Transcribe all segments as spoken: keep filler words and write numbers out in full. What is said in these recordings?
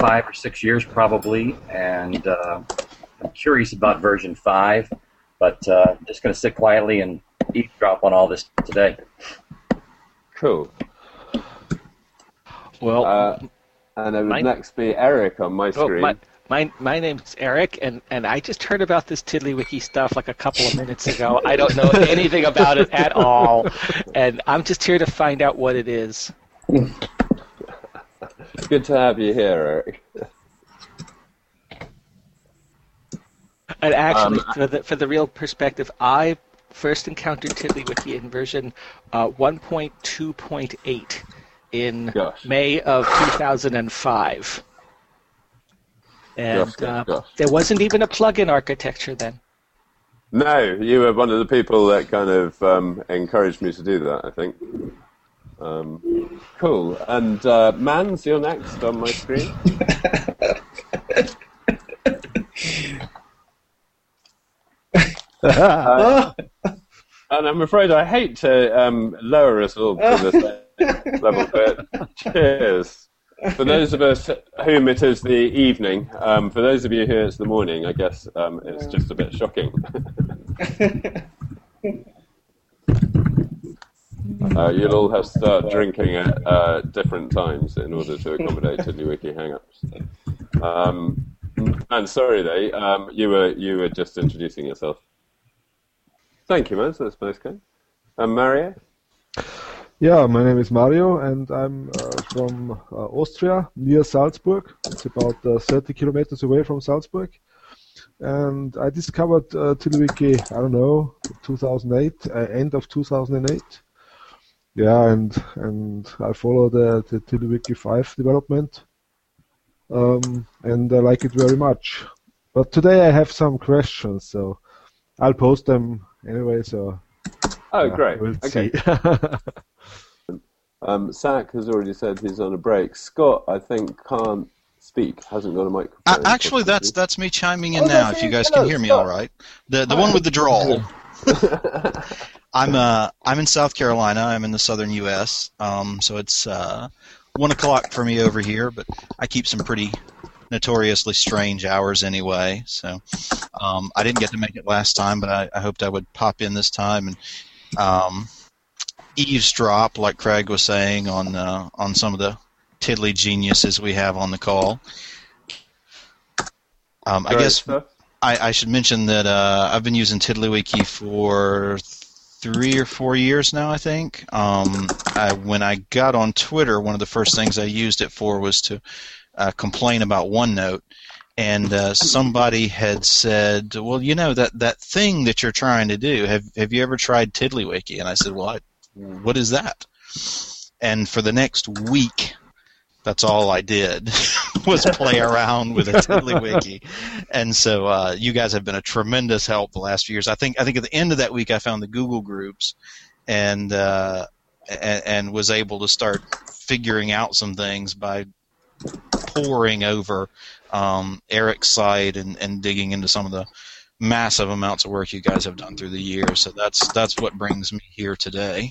five or six years probably, and uh, I'm curious about version five, but uh, just going to sit quietly and eavesdrop on all this today. Cool. Well, uh, and it would my, next be Eric on my well, screen. My, my, my name's Eric, and, and I just heard about this TiddlyWiki stuff like a couple of minutes ago. I don't know anything about it at all, and I'm just here to find out what it is. Good to have you here, Eric. And actually, um, for the for the real perspective, I first encountered TiddlyWiki in version uh, one point two point eight in gosh. May of two thousand five. And gosh, gosh, uh, gosh. there wasn't even a plugin architecture then. No, you were one of the people that kind of um, encouraged me to do that, I think. Um, cool. And uh, Mans, you're next on my screen. uh, and I'm afraid I hate to um, lower us all to this level, but cheers. For those of us whom it is the evening, um, for those of you who it's the morning, I guess um, it's just a bit shocking. uh, you'll all have to start drinking at uh, different times in order to accommodate TiddlyWiki Hangouts. Um, and sorry, they, um, you were you were just introducing yourself. Thank you, man. That's nice, guy. Um, Mario. Yeah, my name is Mario, and I'm uh, from uh, Austria, near Salzburg. It's about uh, thirty kilometers away from Salzburg. And I discovered uh, TiddlyWiki, I don't know, two thousand eight, uh, end of two thousand eight. Yeah, and and I follow the, the TiddlyWiki five development, um, and I like it very much. But today I have some questions, so I'll post them anyway. So oh, yeah, great. We'll okay. see. Um, Zach has already said he's on a break. Scott, I think, can't speak, hasn't got a microphone. Uh, actually, that's that's me chiming in oh, now, if you guys Hello, can hear me Scott. all right. The the one with the drawl. I'm uh I'm in South Carolina. I'm in the southern U S Um, so it's uh, one o'clock for me over here, but I keep some pretty notoriously strange hours anyway. So um, I didn't get to make it last time, but I, I hoped I would pop in this time and um, eavesdrop, like Craig was saying, on uh, on some of the Tiddly geniuses we have on the call. Um, I guess I, I should mention that uh, I've been using TiddlyWiki for three or four years now, I think. Um, I, when I got on Twitter, one of the first things I used it for was to uh, complain about OneNote. And uh, somebody had said, well, you know, that, that thing that you're trying to do, have have you ever tried TiddlyWiki? And I said, well, I, what is that? And for the next week, that's all I did was play around with a TiddlyWiki. And so uh, you guys have been a tremendous help the last few years. I think I think at the end of that week I found the Google groups and uh, and, and was able to start figuring out some things by poring over um, Eric's site and, and digging into some of the massive amounts of work you guys have done through the years. So that's that's what brings me here today.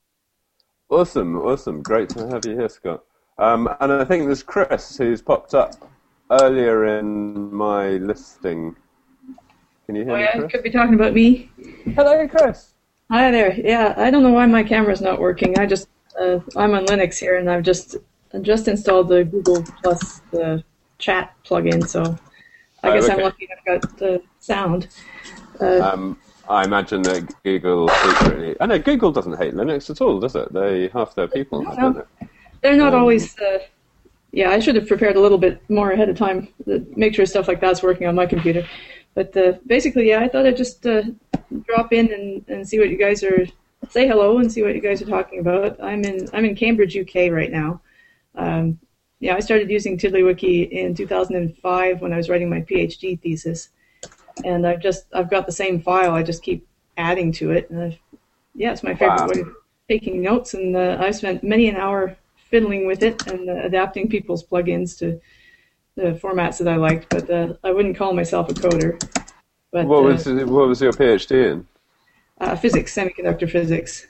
Awesome, awesome. Great to have you here, Scott. Um, and I think there's Chris, who's popped up earlier in my listing. Can you hear oh, me, yeah, Chris? you could be talking about me. Hello, Chris. Hi there. Yeah, I don't know why my camera's not working. I just, uh, I'm on Linux here, and I've just I just installed the Google Plus the chat plugin, so I oh, guess okay. I'm lucky I've got the sound. Uh, um, I imagine that Google secretly... I know Google doesn't hate Linux at all, does it? They half their people have done it. They're not um, always... Uh, yeah, I should have prepared a little bit more ahead of time to make sure stuff like that's working on my computer. But uh, basically, yeah, I thought I'd just uh, drop in and, and see what you guys are... Say hello and see what you guys are talking about. I'm in I'm in Cambridge, U K right now. Um, yeah, I started using TiddlyWiki in two thousand five when I was writing my PhD thesis. And I've just I've got the same file. I just keep adding to it. And I've, yeah, it's my favorite wow. way of taking notes. And uh, I've spent many an hour fiddling with it and uh, adapting people's plugins to the formats that I liked. But uh, I wouldn't call myself a coder. But what uh, was what was your PhD in? Uh, physics, semiconductor physics.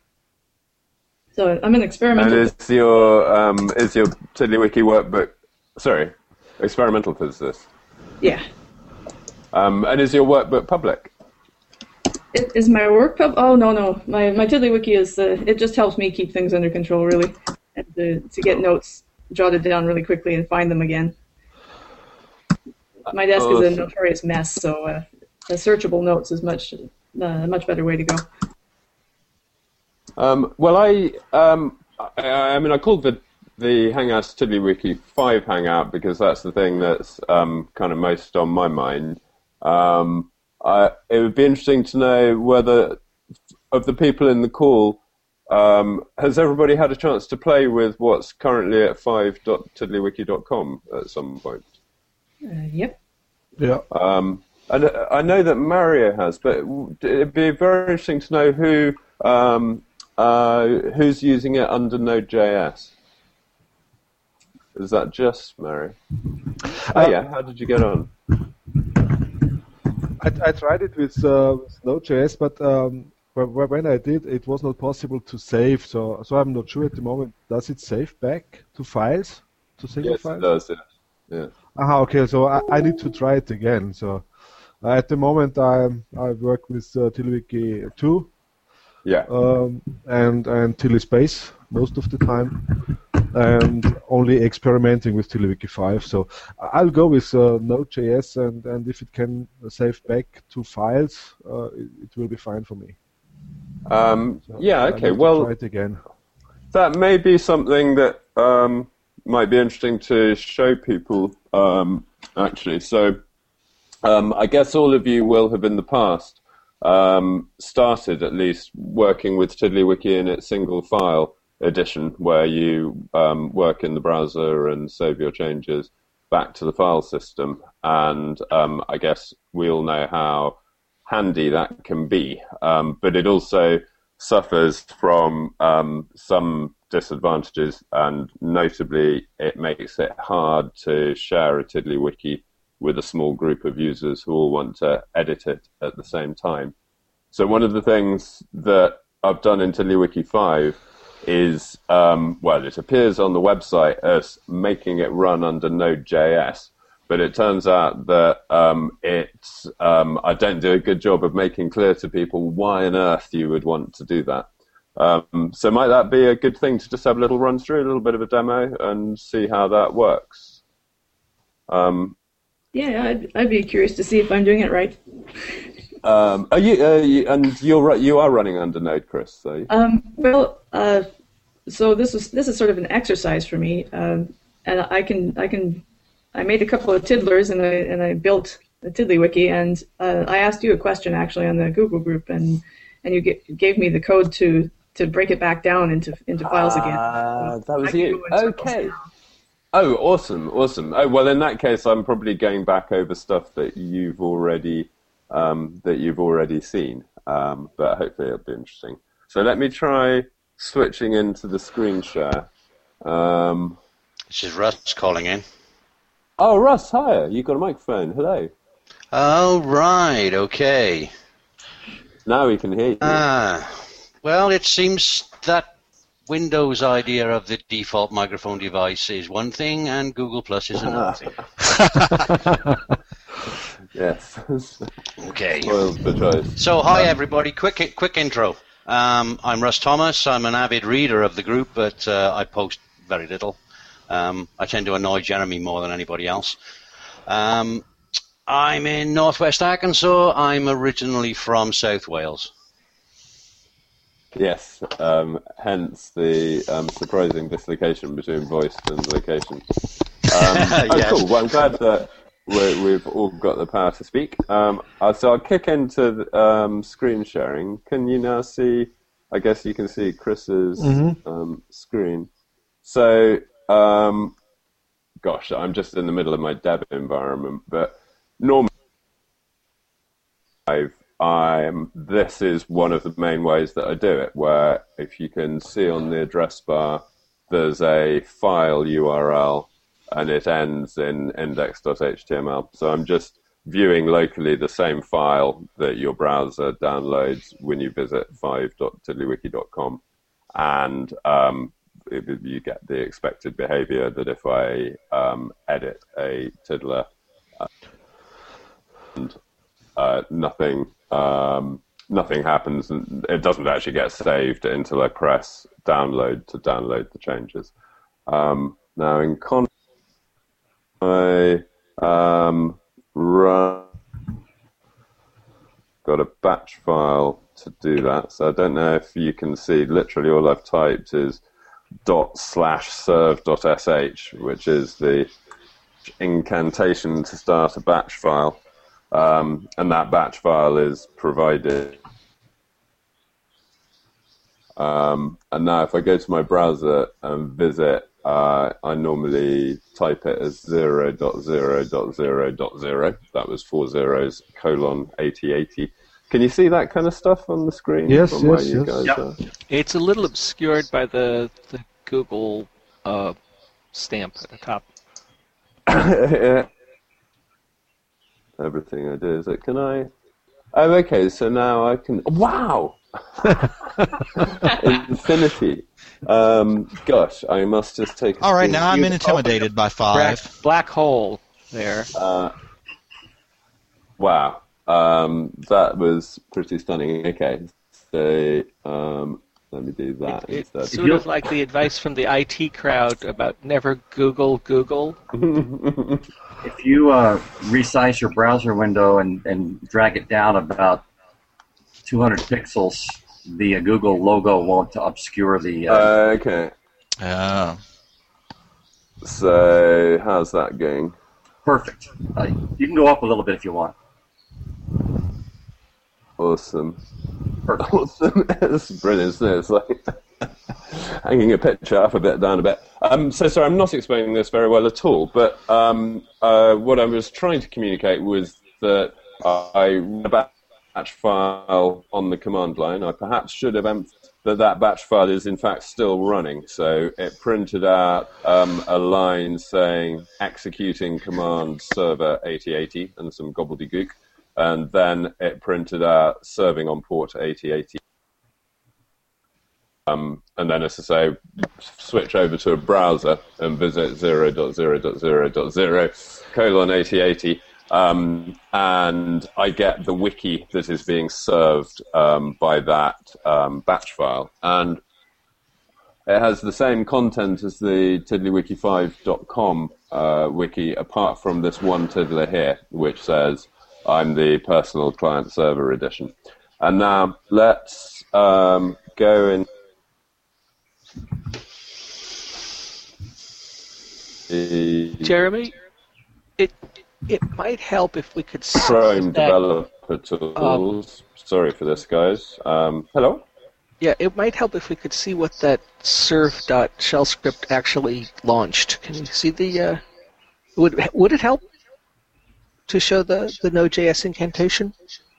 So I'm an experimental. And is your um, is your TiddlyWiki workbook sorry, experimental physicist. Yeah. Um, and is your workbook public? It, is my work pub? Oh no no, my my TiddlyWiki is uh, it just helps me keep things under control really, and to, to get notes jotted down really quickly and find them again. My desk Awesome. is a notorious mess, so uh, a searchable notes is much uh, a much better way to go. Um, well, I, um, I I mean I called the the Hangouts TiddlyWiki five Hangout because that's the thing that's um, kind of most on my mind. Um, I, it would be interesting to know whether, of the people in the call, um, has everybody had a chance to play with what's currently at five dot tiddlywiki dot com at some point? Uh, yep. Yeah. Um, and I know that Mario has, but it'd be very interesting to know who um, uh, who's using it under Node.js. Is that just Mario? Oh yeah, how did you get on? I, I tried it with, uh, with Node.js, but um, when I did, it was not possible to save. So, so I'm not sure at the moment. Does it save back to files, to single Yes, files? it does. Yeah. yeah. Aha, okay. So I, I need to try it again. So uh, at the moment, I I work with uh, TiddlyWiki two, Yeah. um, and and TiddlySpace most of the time, and only experimenting with TiddlyWiki five. So I'll go with uh, Node.js, and, and if it can save back to files, uh, it, it will be fine for me. Um, So yeah. I Okay. need to Well, try it again. that may be something that um, might be interesting to show people. Um, actually, so um, I guess all of you will have in the past um, started at least working with TiddlyWiki in its single file edition, where you um, work in the browser and save your changes back to the file system. And um, I guess we all know how handy that can be. Um, but it also suffers from um, some disadvantages, and notably it makes it hard to share a TiddlyWiki with a small group of users who all want to edit it at the same time. So one of the things that I've done in TiddlyWiki five is, um, well, it appears on the website as making it run under Node.js, but it turns out that um, it's, um, I don't do a good job of making clear to people why on earth you would want to do that. Um, so might that be a good thing to just have a little run through, a little bit of a demo, and see how that works? Um, Yeah, I'd, I'd be curious to see if I'm doing it right. um, are you, uh, you, and you're ru- you are running under Node, Chris, so you- Um, well, uh, so this is this is sort of an exercise for me, um, and I can I can I made a couple of tiddlers and I and I built a TiddlyWiki, and uh, I asked you a question actually on the Google group, and and you get, gave me the code to, to break it back down into into files again. Ah, So that was I can you. go in circles Okay. now. Oh, awesome, awesome. Oh, well, in that case, I'm probably going back over stuff that you've already um, that you've already seen, um, but hopefully it'll be interesting. So let me try switching into the screen share. Um, This is Russ calling in. oh, Russ, hi. You got a microphone. Hello. Oh, right, okay. Now we can hear you. Ah, well, it seems that Windows' idea of the default microphone device is one thing, and Google Plus is another thing. Yes. Okay. Spoils the choice. So, hi everybody. Quick, quick intro. Um, I'm Russ Thomas. I'm an avid reader of the group, but uh, I post very little. Um, I tend to annoy Jeremy more than anybody else. Um, I'm in northwest Arkansas. I'm originally from South Wales. Yes, um, hence the um, surprising dislocation between voice and location. Um, oh, Yes. cool. Well, I'm glad that we're, we've all got the power to speak. Um, uh, so I'll kick into the, um, screen sharing. Can you now see, I guess you can see Chris's Mhm. um, screen. So, um, gosh, I'm just in the middle of my dev environment, but normally I've I'm, this is one of the main ways that I do it, where if you can see on the address bar, there's a file U R L, and it ends in index dot H T M L. So I'm just viewing locally the same file that your browser downloads when you visit five dot tiddlywiki dot com. And um, it, you get the expected behavior that if I um, edit a tiddler uh, and uh, nothing um, nothing happens, and it doesn't actually get saved until I press download to download the changes. Um, now in con, I um, run got a batch file to do that, so I don't know if you can see. Literally, all I've typed is dot slash serve dot sh, which is the incantation to start a batch file, um, and that batch file is provided. Um, and now, if I go to my browser and visit, uh, I normally type it as zero dot zero dot zero dot zero. That was four zeros colon eighty eighty. Can you see that kind of stuff on the screen? Yes, from where yes, you yes. guys Yep. are? It's a little obscured by the the Google uh, stamp at the top. Everything I do is it. Can I? Oh, okay. So now I can. Wow. Infinity. Um, gosh, I must just take. A All right, now I'm you- intimidated by Black, five. black hole there. Uh, wow. Um, that was pretty stunning. Okay, so um, let me do that It, instead. it's sort of like the advice from the I T crowd about never Google Google. If you uh, resize your browser window and, and drag it down about two hundred pixels, the uh, Google logo won't obscure the... Uh, Uh, okay, Oh. so how's that going? perfect. Uh, you can go up a little bit if you want. Awesome. Perfect. Awesome. It's brilliant, isn't it? It's like hanging a picture up a bit, down a bit. Um, so, sorry, I'm not explaining this very well at all, but um, uh, what I was trying to communicate was that I ran a batch file on the command line. I perhaps should have emphasized that that batch file is in fact still running. So it printed out um, a line saying executing command server eighty eighty and some gobbledygook. And then it printed out serving on port eighty eighty. Um, and then, as I say, switch over to a browser and visit zero dot zero dot zero dot zero colon eighty eighty. Um, and I get the wiki that is being served um, by that um, batch file. And it has the same content as the tiddlywiki five dot com uh, wiki, apart from this one tiddler here, which says, I'm the personal client server edition. And now let's um, go in. The Jeremy, it it might help if we could see Chrome that, developer tools. Sorry for this, guys. Um, hello? Yeah, it might help if we could see what that serve.shell script actually launched. Can you see the? Uh, would would it help to show the the Node.js incantation?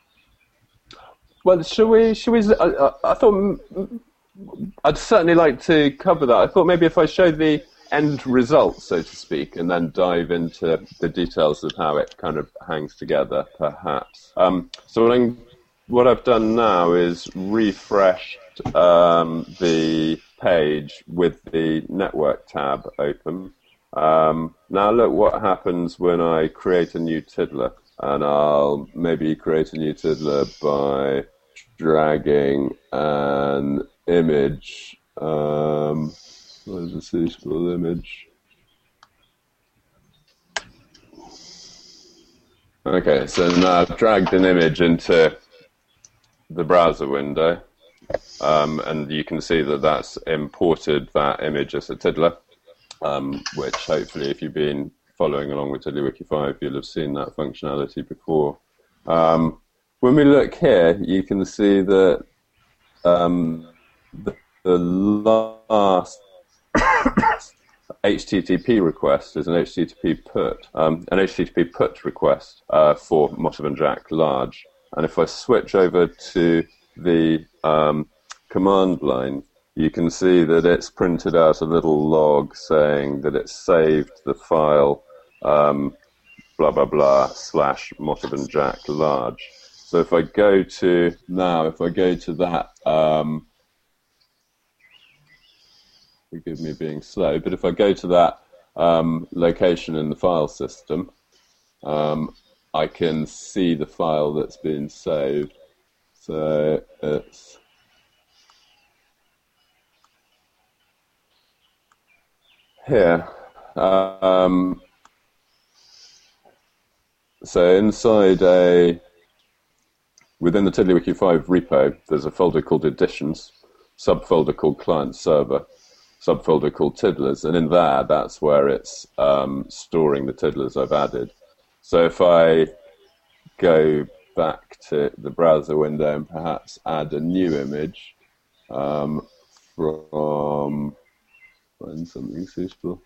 Well, should we? Should we? I, I, I thought I'd certainly like to cover that. I thought maybe if I showed the end result, so to speak, and then dive into the details of how it kind of hangs together, perhaps. Um, so what, I'm, what I've done now is refreshed um, the page with the network tab open. Um, now look what happens when I create a new tiddler, and I'll maybe create a new tiddler by dragging an image. Um, what is a suitable image? Okay, so now I've dragged an image into the browser window, um, and you can see that that's imported that image as a tiddler. Um, which hopefully, if you've been following along with TiddlyWiki five, you'll have seen that functionality before. Um, when we look here, you can see that um, the, the last H T T P request is an H T T P put, um, an H T T P put request uh, for Motiv and Jack large. And if I switch over to the um, command line, you can see that it's printed out a little log saying that it's saved the file um, blah, blah, blah, slash Motiv and Jack large. So if I go to, now, if I go to that, um, forgive me being slow, but if I go to that um, location in the file system, um, I can see the file that's been saved. So it's here. Um, so inside a, within the TiddlyWiki five repo, there's a folder called Editions, subfolder called Client Server, subfolder called Tiddlers, and in there, that's where it's um, storing the tiddlers I've added. So if I go back to the browser window and perhaps add a new image um, from, find something suitable.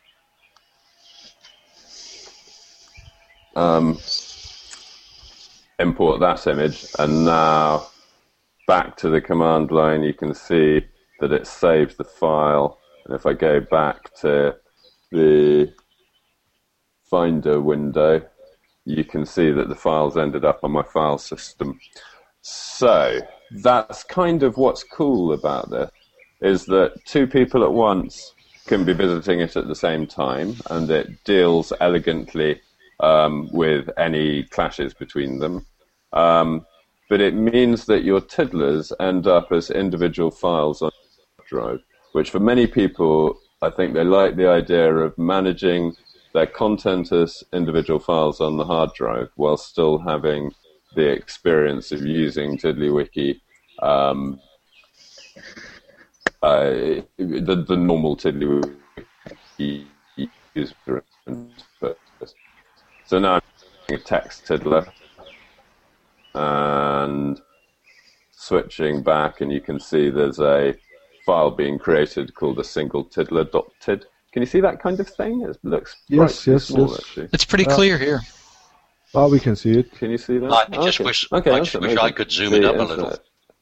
Um, import that image, and now back to the command line, you can see that it saves the file. And if I go back to the Finder window, you can see that the files ended up on my file system. So that's kind of what's cool about this, is that two people at once can be visiting it at the same time, and it deals elegantly um, with any clashes between them. Um, but it means that your tiddlers end up as individual files on the drive, which for many people, I think they like the idea of managing their content as individual files on the hard drive while still having the experience of using TiddlyWiki, um, uh, the, the normal TiddlyWiki user interface. So now I'm using a text tiddler and switching back, and you can see there's a file being created called a single tiddler.tid. Can you see that kind of thing? It looks yes, yes, small, yes. Actually. It's pretty uh, clear here. Oh, we can see it. Can you see that? I just okay. wish, okay, I, just wish I could zoom it up a little.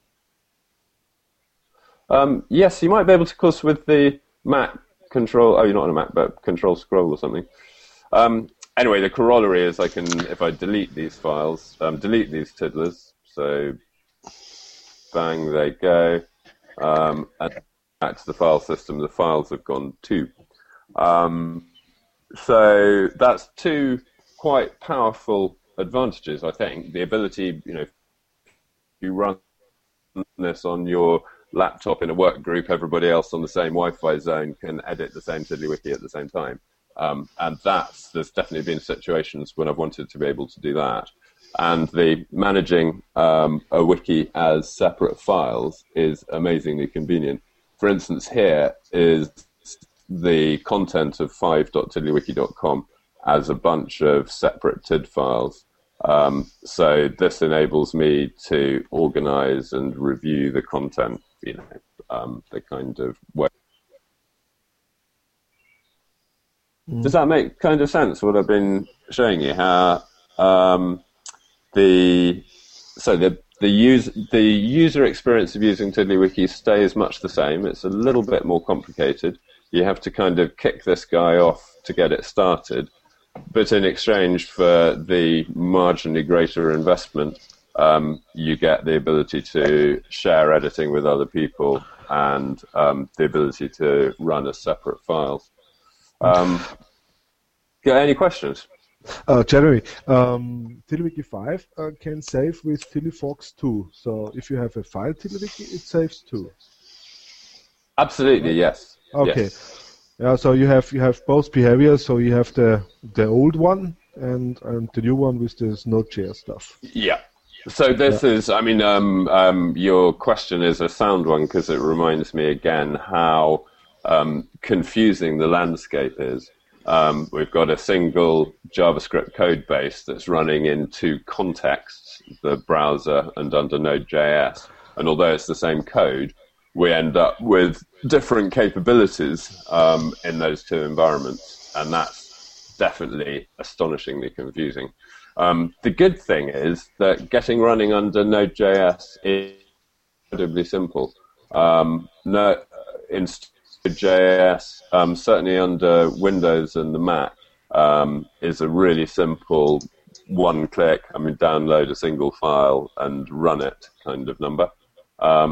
Um, yes, you might be able to, of course, with the Mac control. Oh, you're not on a Mac, but control scroll or something. Um, anyway, the corollary is I can, if I delete these files, um, delete these tiddlers. So, bang, they go. Um, and back to the file system, the files have gone too. Um, so that's two quite powerful advantages, I think. The ability, you know, you run this on your laptop in a work group, everybody else on the same Wi-Fi zone can edit the same TiddlyWiki at the same time. Um, and that's, there's definitely been situations when I've wanted to be able to do that. And the managing um, a wiki as separate files is amazingly convenient. For instance, here is the content of five dot tiddlywiki dot com as a bunch of separate T I D files. Um, so this enables me to organize and review the content, you know, um, the kind of way. Mm. Does that make kind of sense, what I've been showing you? How um, the so the the user the user experience of using TiddlyWiki stays much the same. It's a little bit more complicated. You have to kind of kick this guy off to get it started. But in exchange for the marginally greater investment, um, you get the ability to share editing with other people and um, the ability to run as separate files. Um, got any questions? Uh, Jeremy, um, TiddlyWiki five uh, can save with TiddlyFox two. So if you have a file TiddlyWiki, it saves too. Absolutely, yes. Okay. Yes. Yeah, so you have you have both behaviors. So you have the the old one and and the new one with this Node.js stuff. Yeah. So this yeah. is, I mean, um, um, your question is a sound one because it reminds me again how um, confusing the landscape is. Um, we've got a single JavaScript code base that's running in two contexts, the browser and under Node.js. And although it's the same code, we end up with different capabilities um, in those two environments, and that's definitely astonishingly confusing. Um, the good thing is that getting running under Node.js is incredibly simple. Um, no, in Node.js, um, certainly under Windows and the Mac, um, is a really simple one-click, I mean, download a single file and run it kind of number. Um,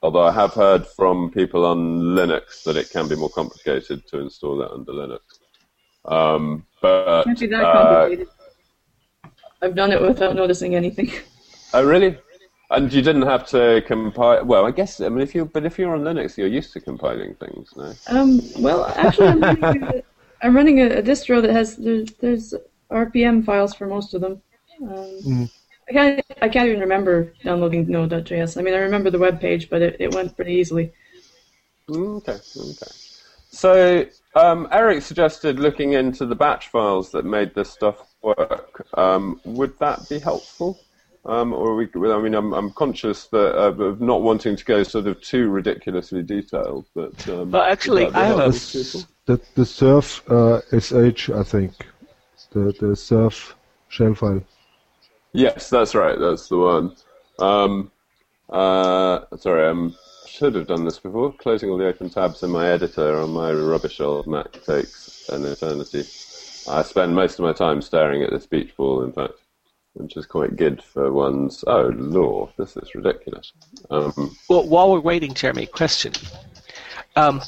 Although I have heard from people on Linux that it can be more complicated to install that under Linux. Um, but Can't be that uh, complicated. I've done it without noticing anything. Oh, really? And you didn't have to compile. Well, I guess I mean if you, but if you're on Linux, you're used to compiling things, no? Um, well, actually, I'm running, a, I'm running a, a distro that has there's, there's R P M files for most of them. Um, Mm. I can't I can't even remember downloading Node.js. I mean, I remember the web page, but it, it went pretty easily. Okay, okay. So um, Eric suggested looking into the batch files that made this stuff work. Um, would that be helpful? Um, or we, I mean, I'm, I'm conscious that uh, of not wanting to go sort of too ridiculously detailed, but um, Well, actually, would that be I have a- helpful to people? The the surf uh, sh, I think, the the surf shell file. Yes, that's right. That's the one. Um, uh, sorry, I should have done this before. Closing all the open tabs in my editor on my rubbish old Mac takes an eternity. I spend most of my time staring at this beach ball, in fact, which is quite good for one's... Oh, Lord, this is ridiculous. Um, Well, while we're waiting, Jeremy, question. Um,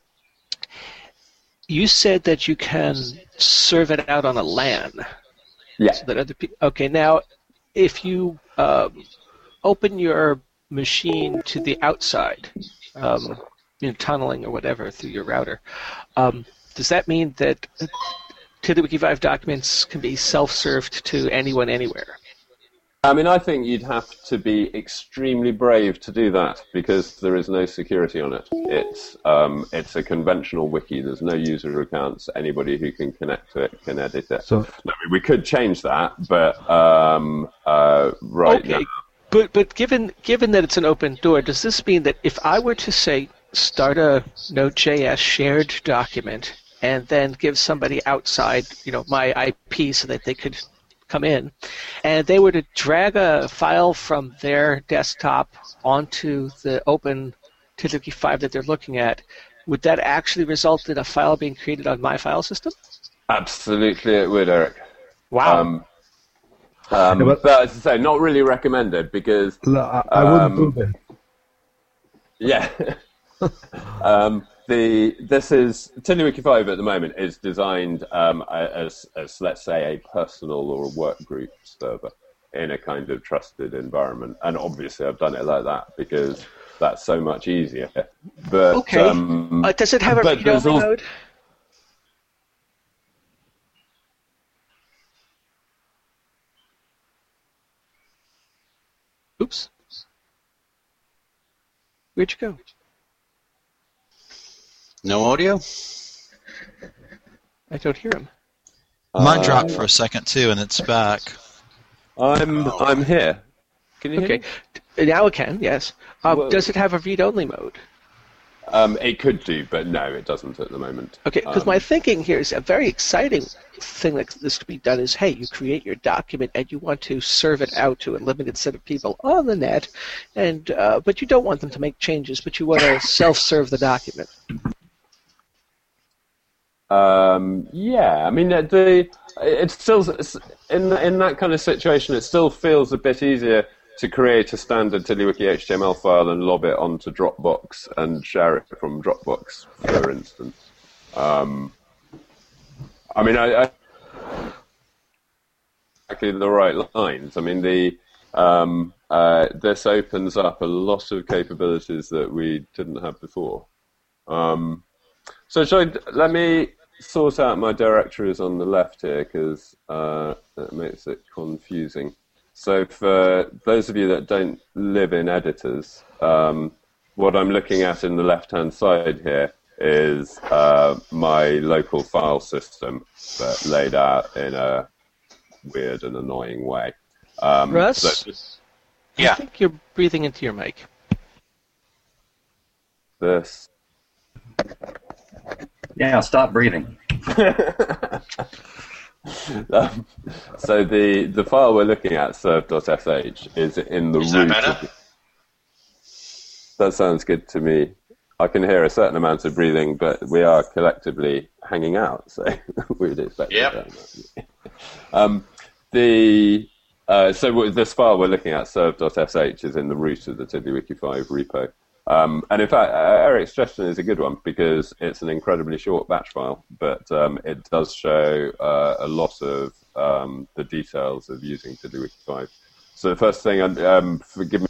you said that you can serve it out on a LAN. yeah. So that other people. Okay, now if you um, open your machine to the outside, um, you know, tunneling or whatever through your router, um, does that mean that TiddlyWiki five documents can be self-served to anyone anywhere? I mean, I think you'd have to be extremely brave to do that because there is no security on it. It's um, it's a conventional wiki. There's no user accounts. Anybody who can connect to it can edit it. So No, we could change that, but um, uh, right Okay, now, but but given given that it's an open door, does this mean that if I were to say start a Node.js shared document and then give somebody outside, you know, my I P so that they could come in, and they were to drag a file from their desktop onto the open TiddlyWiki five that they're looking at, would that actually result in a file being created on my file system? absolutely it would, Eric. Wow. Um, um, Yeah, but- but as I say, not really recommended because I, I wouldn't Um, do that. yeah. um, the this is TiddlyWiki five at the moment is designed um, as as let's say a personal or a work group server in a kind of trusted environment, and obviously I've done it like that because that's so much easier. But Okay. um, Uh, does it have a but there's read-only al- mode? Oops. Where'd you go? No audio? I don't hear him. Mine uh, dropped for a second too, and it's back. I'm I'm here. Can you hear Okay. me? T- Now it can, yes. Um, Well- does it have a read-only mode? Um, it could do, but no, it doesn't at the moment. Okay, because Um, my thinking here is a very exciting thing that this could be done is, hey, you create your document and you want to serve it out to a limited set of people on the net, and uh, but you don't want them to make changes, but you want to self-serve the document. Um, yeah, I mean, the, the it still in in that kind of situation, it still feels a bit easier to create a standard TiddlyWiki H T M L file and lob it onto Dropbox and share it from Dropbox, for instance. Um, I mean, I, I exactly the right lines. I mean, the um, uh, this opens up a lot of capabilities that we didn't have before. Um, so, shall I, let me sort out my directories on the left here because uh, that makes it confusing. So for those of you that don't live in editors, um, what I'm looking at in the left-hand side here is uh, my local file system, but laid out in a weird and annoying way. Um, Russ? so I Yeah. think you're breathing into your mic. this. Yeah, stop breathing. um, so the the file we're looking at, serve.sh, is in the Is root. that better? Of the, that sounds good to me. I can hear a certain amount of breathing, but we are collectively hanging out, so we'd expect Yep. that. Um, the uh, so this file we're looking at, serve.sh, is in the root of the TiddlyWiki five repo. Um, and in fact, uh, Eric's suggestion is a good one because it's an incredibly short batch file, but um, it does show uh, a lot of um, the details of using TiddlyWiki five. So the first thing, um, forgive me,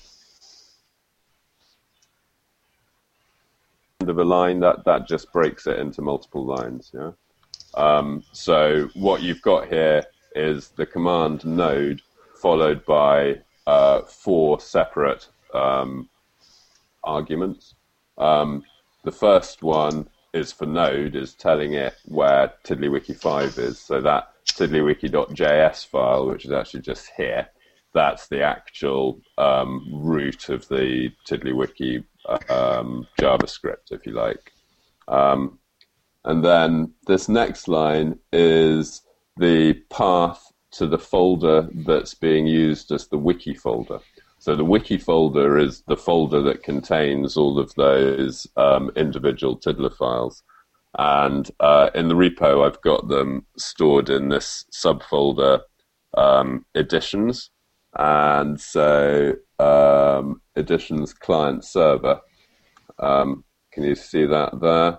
end of a line, that, that just breaks it into multiple lines. Yeah. Um, so what you've got here is the command node followed by uh, four separate um, arguments. Um, the first one is for node, is telling it where TiddlyWiki five is. So that tiddlywiki.js file, which is actually just here, that's the actual um, root of the TiddlyWiki um, JavaScript, if you like. Um, and then this next line is the path to the folder that's being used as the wiki folder. So the wiki folder is the folder that contains all of those um, individual Tiddler files. And uh, in the repo, I've got them stored in this subfolder um, editions. And so um, editions client server. Um, can you see that there?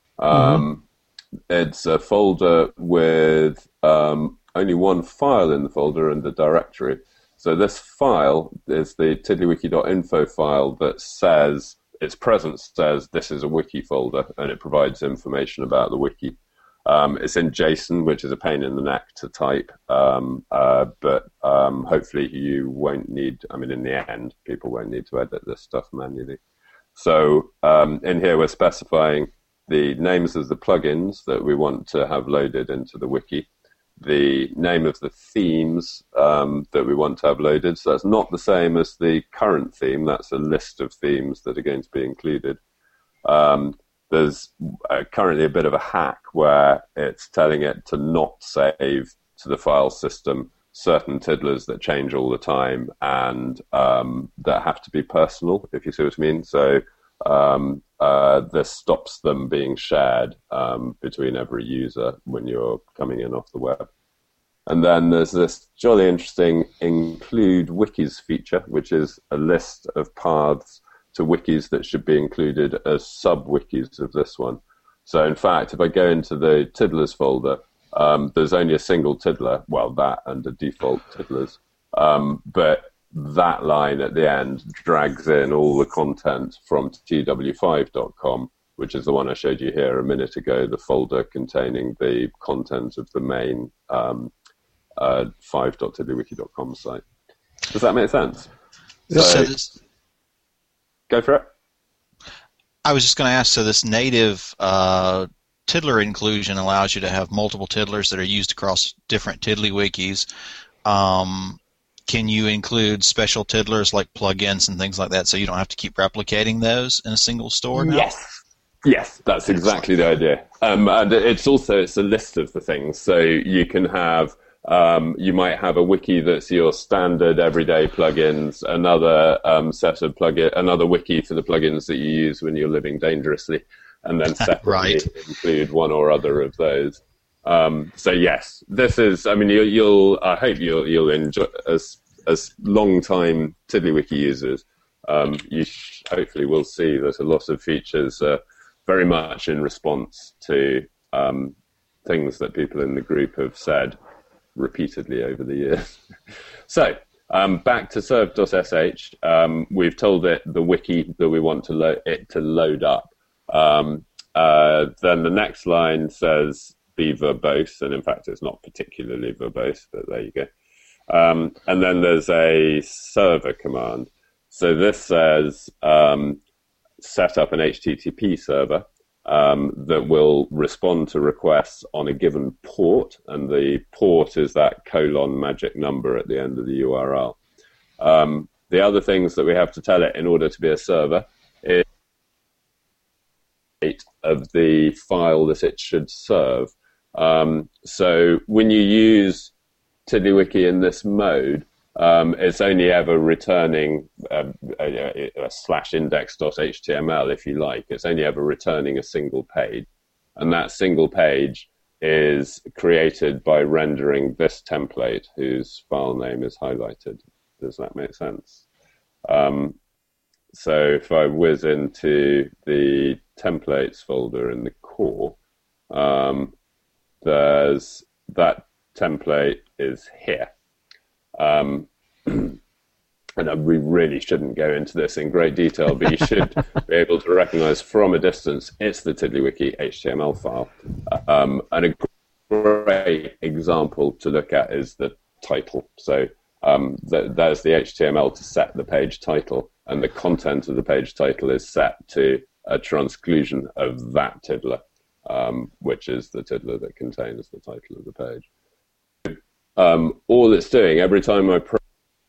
Um, mm-hmm. It's a folder with um, only one file in the folder and the directory. So this file is the tiddlywiki.info file that says, its presence says this is a wiki folder, and it provides information about the wiki. Um, it's in JSON, which is a pain in the neck to type, um, uh, but um, hopefully you won't need, I mean, in the end, people won't need to edit this stuff manually. So um, in here we're specifying the names of the plugins that we want to have loaded into the wiki, the name of the themes um, that we want to have loaded. So that's not the same as the current theme. That's a list of themes that are going to be included. Um, there's uh, currently a bit of a hack where it's telling it to not save to the file system certain tiddlers that change all the time and um, that have to be personal, if you see what I mean. So um, uh, this stops them being shared um, between every user when you're coming in off the web. And then there's this jolly interesting include wikis feature, which is a list of paths to wikis that should be included as sub-wikis of this one. So in fact, if I go into the tiddlers folder, um, there's only a single tiddler, well, that and the default tiddlers, um, but that line at the end drags in all the content from T W five dot com, which is the one I showed you here a minute ago, the folder containing the content of the main um, uh, five dot tiddlywiki dot com site. Does that make sense? Yeah. So, so this, go for it. I was just going to ask, so this native uh, tiddler inclusion allows you to have multiple tiddlers that are used across different TiddlyWikis. Um, can you include special tiddlers like plugins and things like that so you don't have to keep replicating those in a single store now? Yes. Yes, that's exactly the idea. Um, and it's also, it's a list of the things. So you can have, um, you might have a wiki that's your standard everyday plugins, another um, set of plugin, another wiki for the plugins that you use when you're living dangerously, and then separately right. include one or other of those. Um, so yes, this is, I mean, you, you'll, I hope you'll, you'll enjoy, as, as long-time TiddlyWiki users, um, you sh- hopefully will see that a lot of features are very much in response to um, things that people in the group have said repeatedly over the years. So um, back to serve.sh, um, we've told it the wiki that we want to lo- it to load up. Um, uh, then the next line says be verbose, and in fact it's not particularly verbose, but there you go. Um, and then there's a server command. So this says um, set up an H T T P server um, that will respond to requests on a given port, and the port is that colon magic number at the end of the U R L. Um, the other things that we have to tell it in order to be a server is of the file that it should serve. Um, so when you use TiddlyWiki in this mode, um, it's only ever returning a, a, a slash index.html, if you like. It's only ever returning a single page. And that single page is created by rendering this template whose file name is highlighted. Does that make sense? Um, so if I whiz into the templates folder in the core, um, there's that template is here. Um, and we really shouldn't go into this in great detail, but you should be able to recognize from a distance it's the TiddlyWiki H T M L file. Um, and a great example to look at is the title. So um, th there's the H T M L to set the page title, and the content of the page title is set to a transclusion of that tiddler, um, which is the tiddler that contains the title of the page. Um, all it's doing every time I pro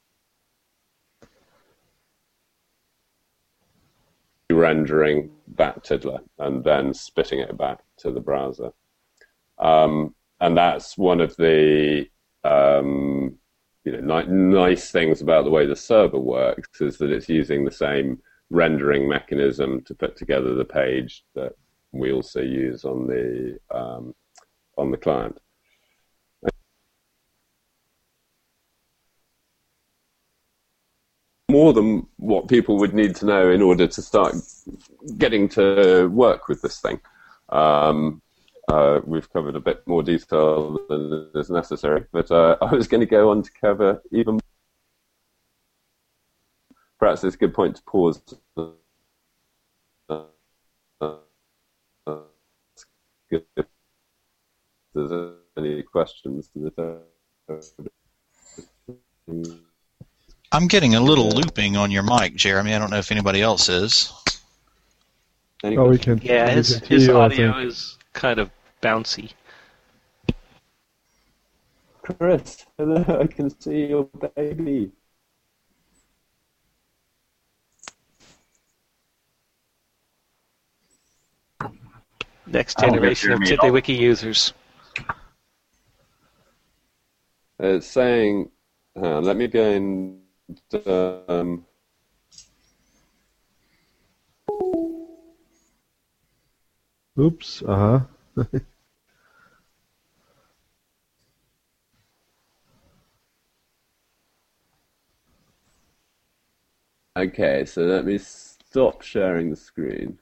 rendering that tiddler and then spitting it back to the browser. Um, and that's one of the um, you know, ni nice things about the way the server works, is that it's using the same rendering mechanism to put together the page that we also use on the um, on the client. More than what people would need to know in order to start getting to work with this thing. Um, uh, we've covered a bit more detail than is necessary, but uh, I was going to go on to cover even more. Perhaps it's a good point to pause. Uh, uh, uh, if there's any questions. I'm getting a little looping on your mic, Jeremy. I don't know if anybody else is. Oh, we can. Yeah, we his can hear his you, I audio think. is kind of bouncy. Chris, hello, I can see your baby. Next I don't generation of get Jeremy at all. TiddlyWiki users. It's saying, uh, let me go in. Um, Oops. Uh huh. okay, so let me stop sharing the screen.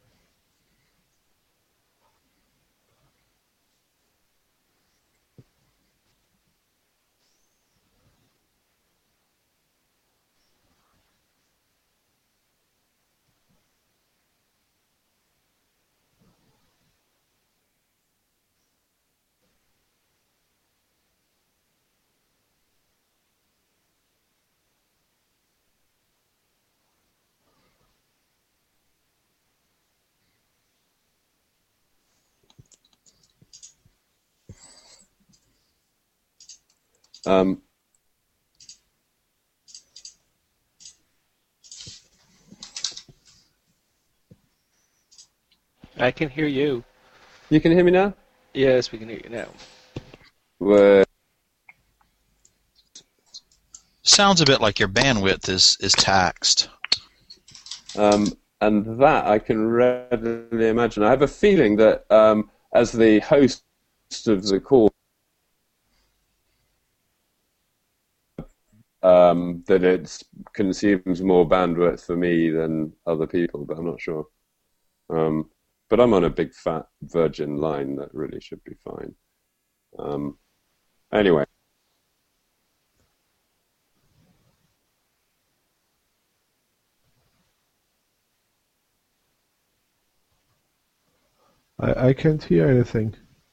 Um, I can hear you. you can hear me now? Yes, we can hear you now. We're Sounds a bit like your bandwidth is, is taxed. Um, and that I can readily imagine. I have a feeling that um, as the host of the call, um, that it consumes more bandwidth for me than other people, but I'm not sure. Um, but I'm on a big fat Virgin line that really should be fine. Um, anyway. I, I can't hear anything.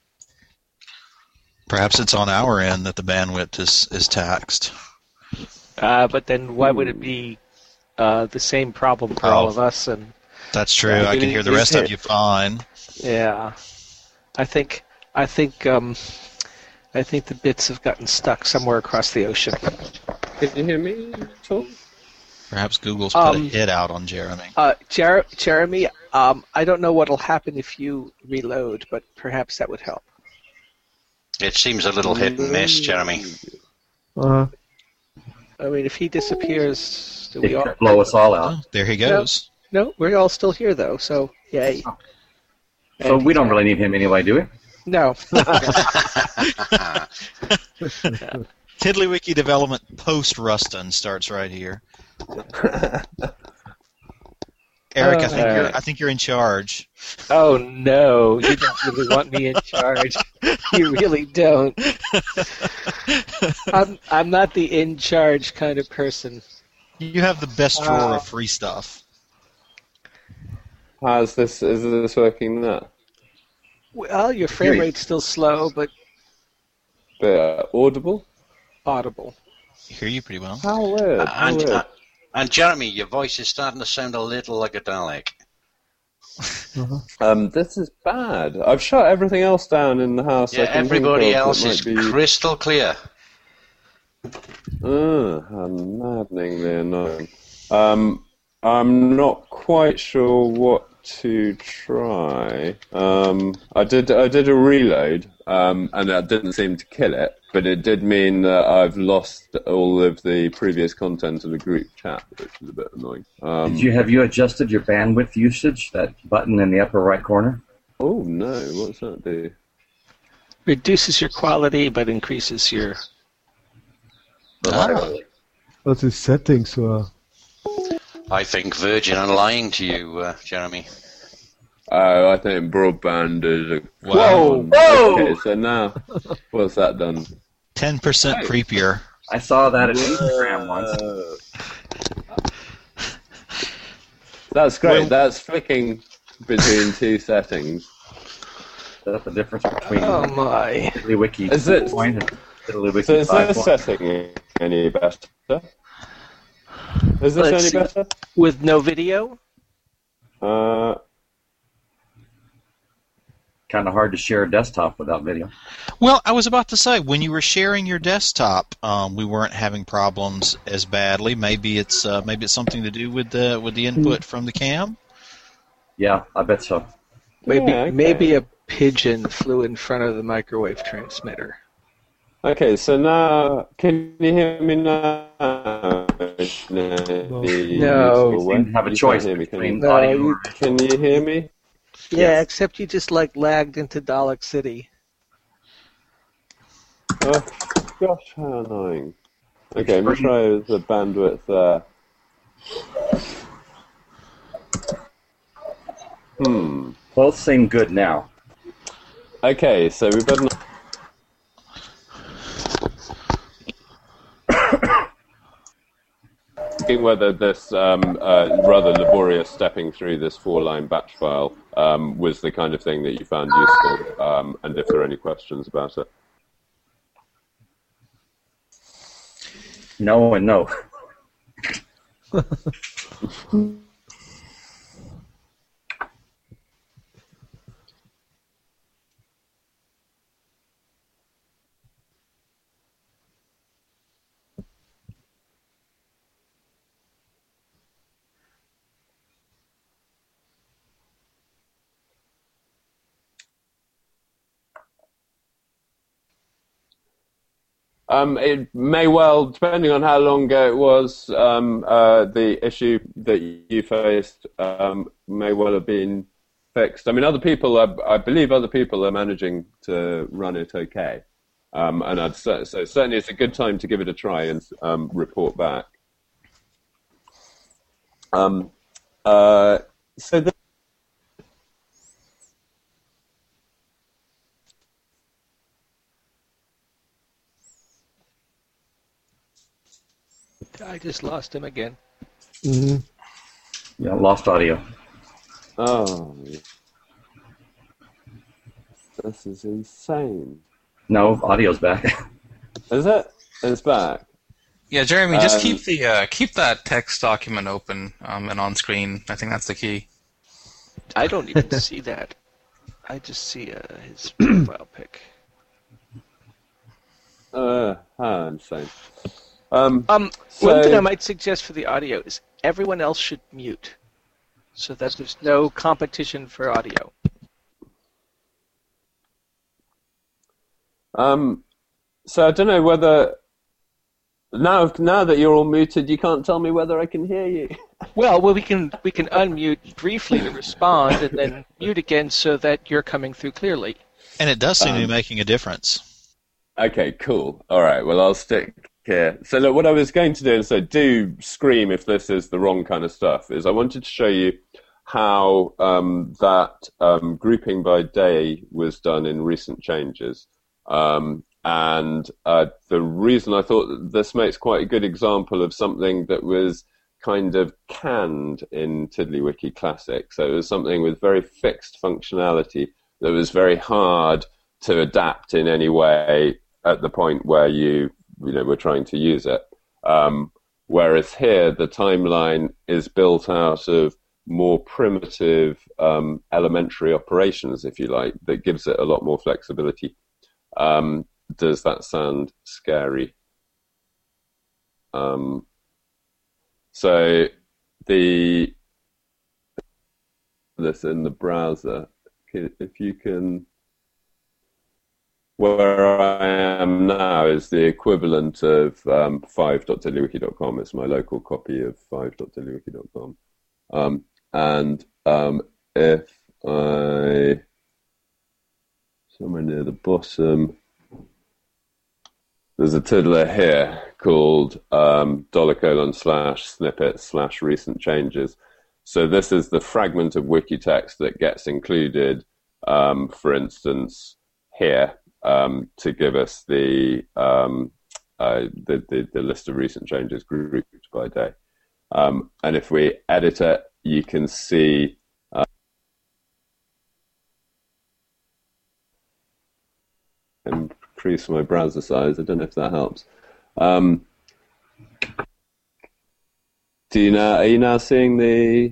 Perhaps it's on our end that the bandwidth is, is taxed. Uh, but then why would it be uh, the same problem for all Oh. of us? And That's true. I can hear the rest of you fine. yeah, I think I think um, I think the bits have gotten stuck somewhere across the ocean. Can you hear me at all? Perhaps Google's put Um, a hit out on Jeremy. Uh, Jer- Jeremy, um, I don't know what'll happen if you reload, but perhaps that would help. It seems a little hit and miss, Jeremy. Uh, I mean, if he disappears, do It we all? could blow us all out. Oh, there he goes. No, we're all still here though. So yay. So And we don't he's- really need him anyway, do we? No. TiddlyWiki development post Ruston starts right here. Eric, I Oh, think uh, you're I think you're in charge. Oh no, you don't really want me in charge. You really don't. I'm I'm not the in charge kind of person. You have the best drawer Uh, of free stuff. How's this? Is this working now? Well, your frame rate's still slow, but Bit uh, audible? audible. I hear you pretty well. How weird. How And, weird. uh, and Jeremy, your voice is starting to sound a little like a Dalek. Um, this is bad. I've shut everything else down in the house. I Yeah, can think everybody of that else might is be- crystal clear. Uh, how maddeningly annoying. Um, I'm not quite sure what to try. Um, I did I did a reload, um, and that didn't seem to kill it, but it did mean that I've lost all of the previous content of the group chat, which is a bit annoying. Um, Did you have you adjusted your bandwidth usage? That button in the upper right corner. Oh no, what's that do? Reduces your quality, but increases your. Reliability. What's his settings? Uh, I think Virgin are lying to you, uh, Jeremy. Oh, I think broadband is a... Whoa, whoa! Okay, so now, what's that done? Ten percent creepier. I saw that at Instagram once. That's great. That's flicking between two settings. That's the difference between Oh my! TiddlyWiki Is it- point and TiddlyWiki So is five this point. setting any better? Is this Let's any see. better? With no video? Uh, Kind of hard to share a desktop without video. Well, I was about to say, when you were sharing your desktop, um, we weren't having problems as badly. Maybe it's uh, maybe it's something to do with the with the input from the cam. Yeah, I bet so. Maybe Yeah, okay. maybe a pigeon flew in front of the microwave transmitter. okay, so now, can you hear me now? No. No. You seem to have a You choice can't hear me, can between you? audio you- or Can you hear me? Yeah, Yes. except you just like lagged into Dalek City. Oh, gosh, how annoying. Okay, let me try the bandwidth there. Hmm. both seem good now. Okay, so we better not... Asking whether this um, uh, rather laborious stepping through this four-line batch file um, was the kind of thing that you found useful, um, and if there are any questions about it. No and no. Um, it may well, depending on how long ago it was, um, uh, the issue that you faced um, may well have been fixed. I mean, other people, I, I believe other people are managing to run it okay. Um, and I'd say, so certainly it's a good time to give it a try and um, report back. Um, uh, so the I just lost him again. mhm. Yeah, lost audio. Oh, this is insane. No, audio's back. Is it? It's back. Yeah, Jeremy, just Um, keep the uh, keep that text document open um, and on screen. I think that's the key. I don't even see that. I just see uh, his profile pic. Uh, how insane. Um, Um, So- one thing I might suggest for the audio is everyone else should mute, so that there's no competition for audio. Um, so I don't know whether now now that you're all muted, you can't tell me whether I can hear you. Well, well, we can we can unmute briefly to respond, and then mute again so that you're coming through clearly. And it does seem to be Um, making a difference. Okay, cool. All right. Well, I'll stick here. So look, what I was going to do, and so do scream if this is the wrong kind of stuff, is I wanted to show you how um, that um, grouping by day was done in recent changes. Um, and uh, the reason I thought that this makes quite a good example of something that was kind of canned in TiddlyWiki Classic. So it was something with very fixed functionality that was very hard to adapt in any way at the point where you, you know, were trying to use it. Um, whereas here, the timeline is built out of more primitive um, elementary operations, if you like, that gives it a lot more flexibility. Um, does that sound scary? Um, so the this in the browser, if you can, where I am now is the equivalent of um, five dot tiddlywiki dot com. It's my local copy of five dot tiddlywiki dot com. Um, and um, if I, somewhere near the bottom, there's a tiddler here called um, dollar colon slash snippet slash recent changes. So this is the fragment of wiki text that gets included, um, for instance, here um, to give us the, um, uh, the, the the list of recent changes grouped by day. Um, and if we edit it, you can see uh, increase my browser size. I don't know if that helps. Um, do you now? Are you now seeing the?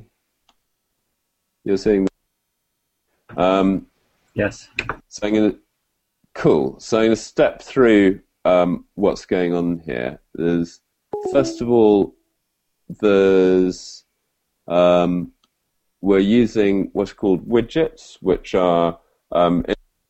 You're seeing. The, um, yes. So I'm gonna. Cool. So I'm gonna step through um, what's going on here. There's first of all, there's um, we're using what's called widgets, which are um,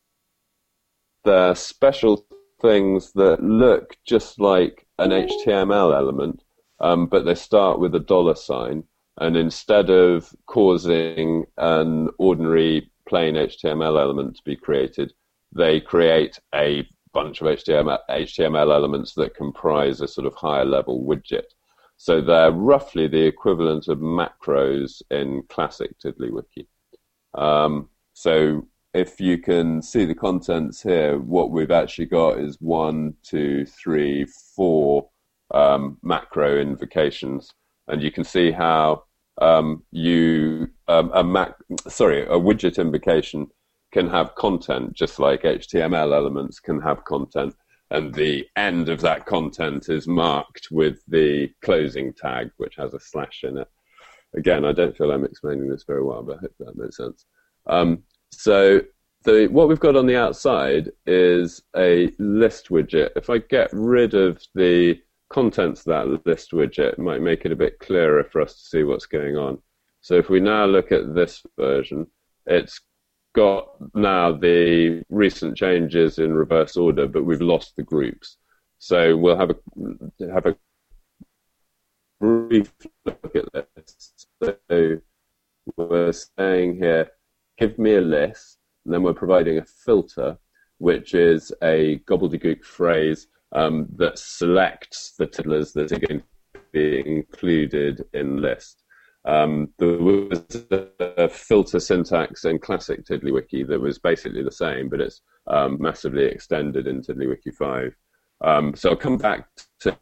they're special things that look just like an H T M L element, um, but they start with a dollar sign. And instead of causing an ordinary plain H T M L element to be created, they create a bunch of H T M L, H T M L elements that comprise a sort of higher level widget. So they're roughly the equivalent of macros in classic TiddlyWiki. Um, so if you can see the contents here, what we've actually got is one, two, three, four um, macro invocations, and you can see how um, you um, a mac sorry a widget invocation can have content just like H T M L elements can have content, and the end of that content is marked with the closing tag, which has a slash in it. Again, I don't feel I'm explaining this very well, but I hope that makes sense. Um, so the, what we've got on the outside is a list widget. If I get rid of the contents of that list widget, it might make it a bit clearer for us to see what's going on. So if we now look at this version, it's got now the recent changes in reverse order, but we've lost the groups. So we'll have a have a brief look at this. So we're saying here, give me a list, and then we're providing a filter, which is a gobbledygook phrase um, that selects the tiddlers that are going to be included in list. Um, there was a filter syntax in classic TiddlyWiki that was basically the same, but it's um, massively extended in TiddlyWiki five. Um, so I'll come back to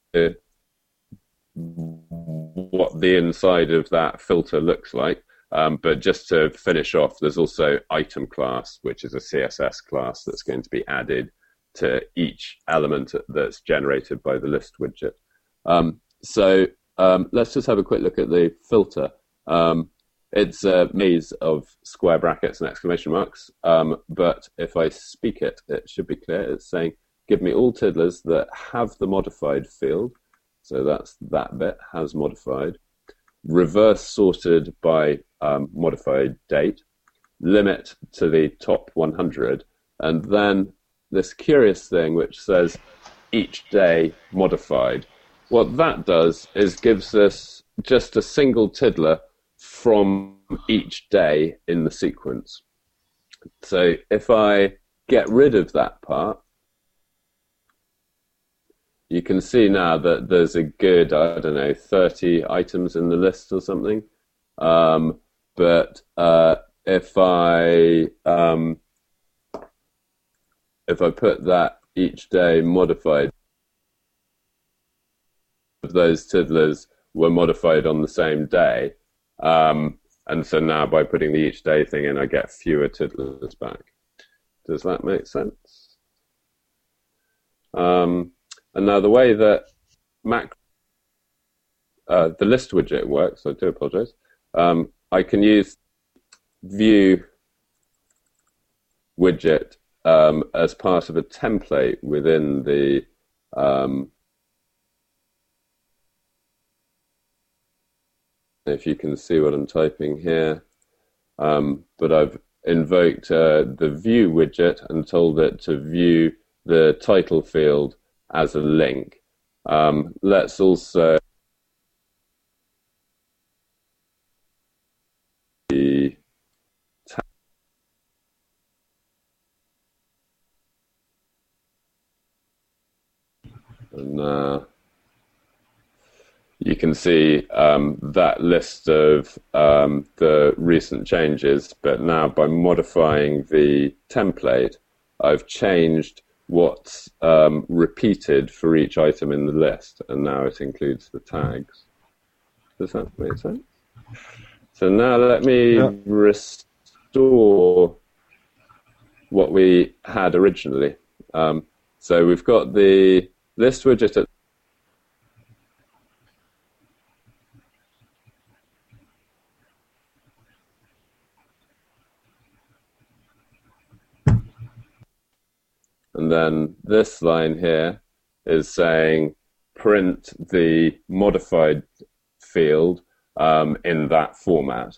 what the inside of that filter looks like. Um, but just to finish off, there's also item class, which is a C S S class that's going to be added to each element that's generated by the list widget. Um, so um, let's just have a quick look at the filter. Um, it's a maze of square brackets and exclamation marks, um, but if I speak it, it should be clear. It's saying, give me all tiddlers that have the modified field. So that's that bit, has modified. Reverse sorted by um, modified date, limit to the top one hundred, and then this curious thing which says each day modified. What that does is gives us just a single tiddler from each day in the sequence. So if I get rid of that part, you can see now that there's a good, I don't know, thirty items in the list or something. Um, but uh, if I um, if I put that each day modified, those tiddlers were modified on the same day, um, and so now by putting the each day thing in, I get fewer tiddlers back. Does that make sense? Um, and now the way that Mac, uh, the list widget works, I do apologize, um, I can use view widget um, as part of a template within the um, if you can see what I'm typing here, um, but I've invoked uh, the view widget and told it to view the title field as a link. Um, let's also the and uh, you can see um, that list of um, the recent changes, but now by modifying the template, I've changed what's um, repeated for each item in the list, and now it includes the tags. Does that make sense? So now let me yeah. restore what we had originally. Um, so we've got the list widget at and then this line here is saying print the modified field um, in that format.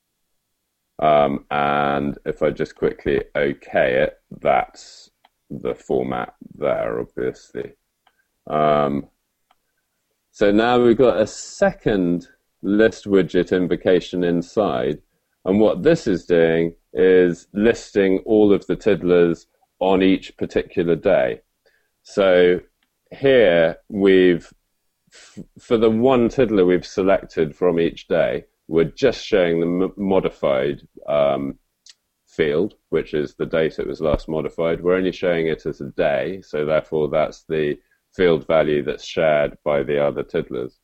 Um, and if I just quickly OK it, that's the format there, obviously. Um, so now we've got a second list widget invocation inside. And what this is doing is listing all of the tiddlers on each particular day. So here we've, f for the one tiddler we've selected from each day, we're just showing the m modified um, field, which is the date it was last modified. We're only showing it as a day, so therefore that's the field value that's shared by the other tiddlers.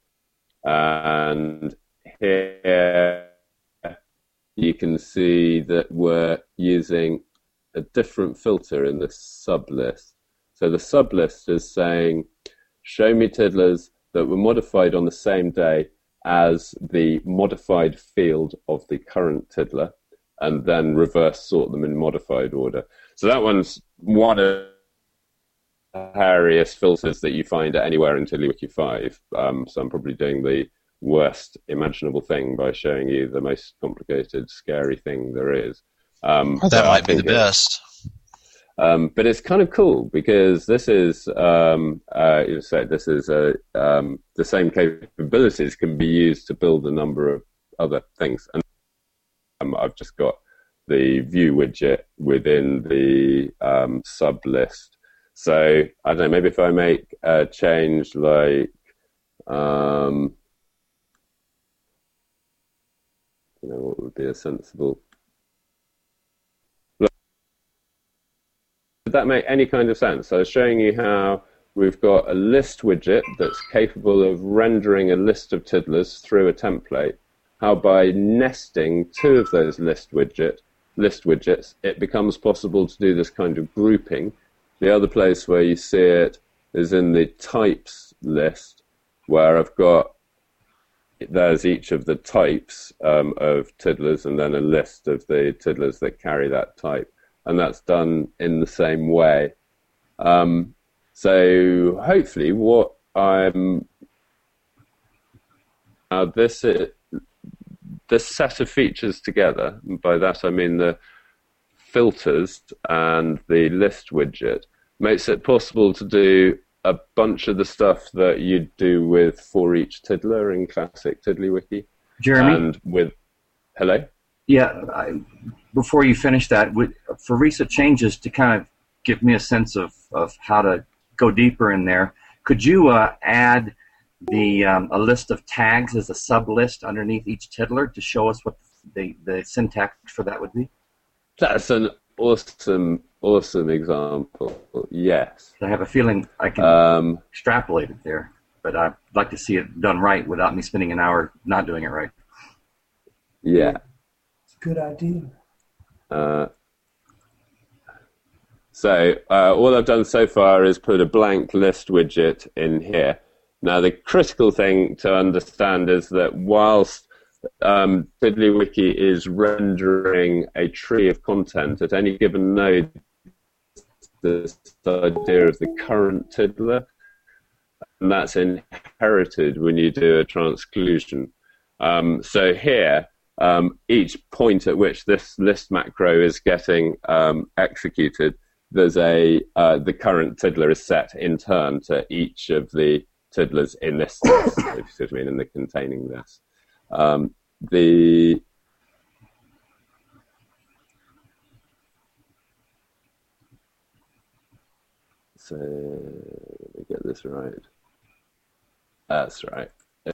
And here you can see that we're using a different filter in this sublist. So the sublist is saying, show me tiddlers that were modified on the same day as the modified field of the current tiddler, and then reverse sort them in modified order. So that one's one of the various filters that you find anywhere in TiddlyWiki five. Um, so I'm probably doing the worst imaginable thing by showing you the most complicated, scary thing there is. Um, that might be the best. Um, but it's kind of cool because this is, um, uh, you said, this is a, um, the same capabilities can be used to build a number of other things. And um, I've just got the view widget within the um, sub list. So I don't know, maybe if I make a change like, um, you know, what would be a sensible. Did that make any kind of sense? So I was showing you how we've got a list widget that's capable of rendering a list of tiddlers through a template. How by nesting two of those list widget list widgets, it becomes possible to do this kind of grouping. The other place where you see it is in the types list, where I've got there's each of the types um, of tiddlers and then a list of the tiddlers that carry that type. And that's done in the same way. Um, so hopefully what I'm... Now this, is, this set of features together, and by that I mean the filters and the list widget, makes it possible to do a bunch of the stuff that you'd do with for each tiddler in classic TiddlyWiki. Jeremy? And with... Hello? Yeah, I, before you finish that, would, for recent changes to kind of give me a sense of, of how to go deeper in there, could you uh, add the um, a list of tags as a sub list underneath each tiddler to show us what the, the syntax for that would be? That's an awesome, awesome example. Yes. I have a feeling I can um, extrapolate it there, but I'd like to see it done right without me spending an hour not doing it right. Yeah. It's a good idea. Uh, so uh, all I've done so far is put a blank list widget in here. Now the critical thing to understand is that whilst um, TiddlyWiki is rendering a tree of content at any given node, this idea of the current tiddler, and that's inherited when you do a transclusion. Um, so here, um, each point at which this list macro is getting um, executed, there's a uh, the current tiddler is set in turn to each of the tiddlers in this list, if you see what I mean, in the containing this. Um, the so let me get this right. That's right.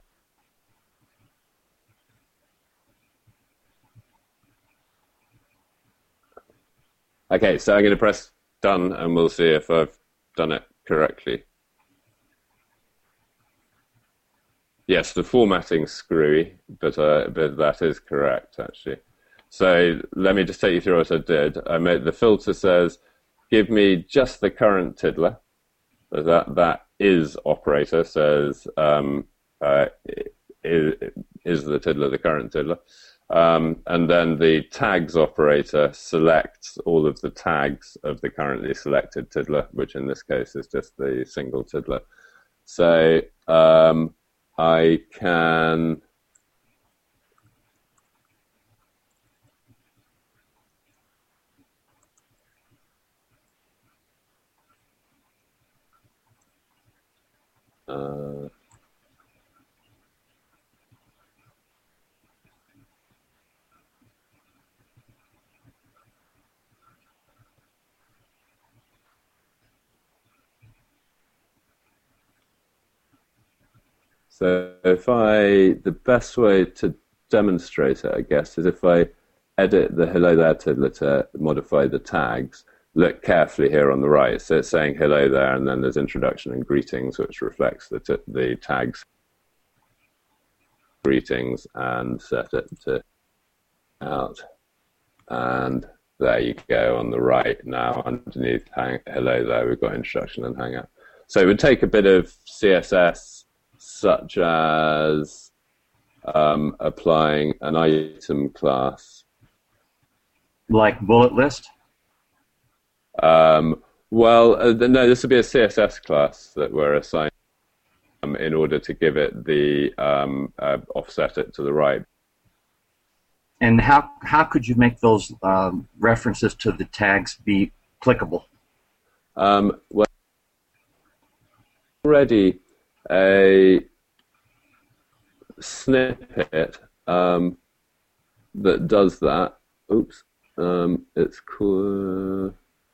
Okay, so I'm going to press done, and we'll see if I've done it correctly. Yes, the formatting's screwy, but uh, but that is correct actually. So let me just take you through what I did. I made the filter says, give me just the current tiddler. So that that is operator says um, uh, is, is the tiddler the current tiddler, um, and then the tags operator selects all of the tags of the currently selected tiddler, which in this case is just the single tiddler. So um, I can uh, So if I, the best way to demonstrate it, I guess, is if I edit the hello there tiddler to modify the tags, look carefully here on the right. So it's saying hello there, and then there's introduction and greetings, which reflects the, t the tags greetings, and set it to out. And there you go on the right now, underneath hang hello there, we've got introduction and hangout. So it would take a bit of C S S, such as um, applying an item class. Like bullet list? Um, well, uh, no, this would be a C S S class that we're assigning um, in order to give it the, um, uh, offset it to the right. And how, how could you make those um, references to the tags be clickable? Um, well, already a snippet um, that does that. Oops, um, it's called.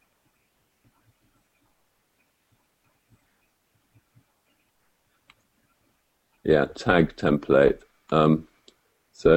Yeah, tag template. Um, so.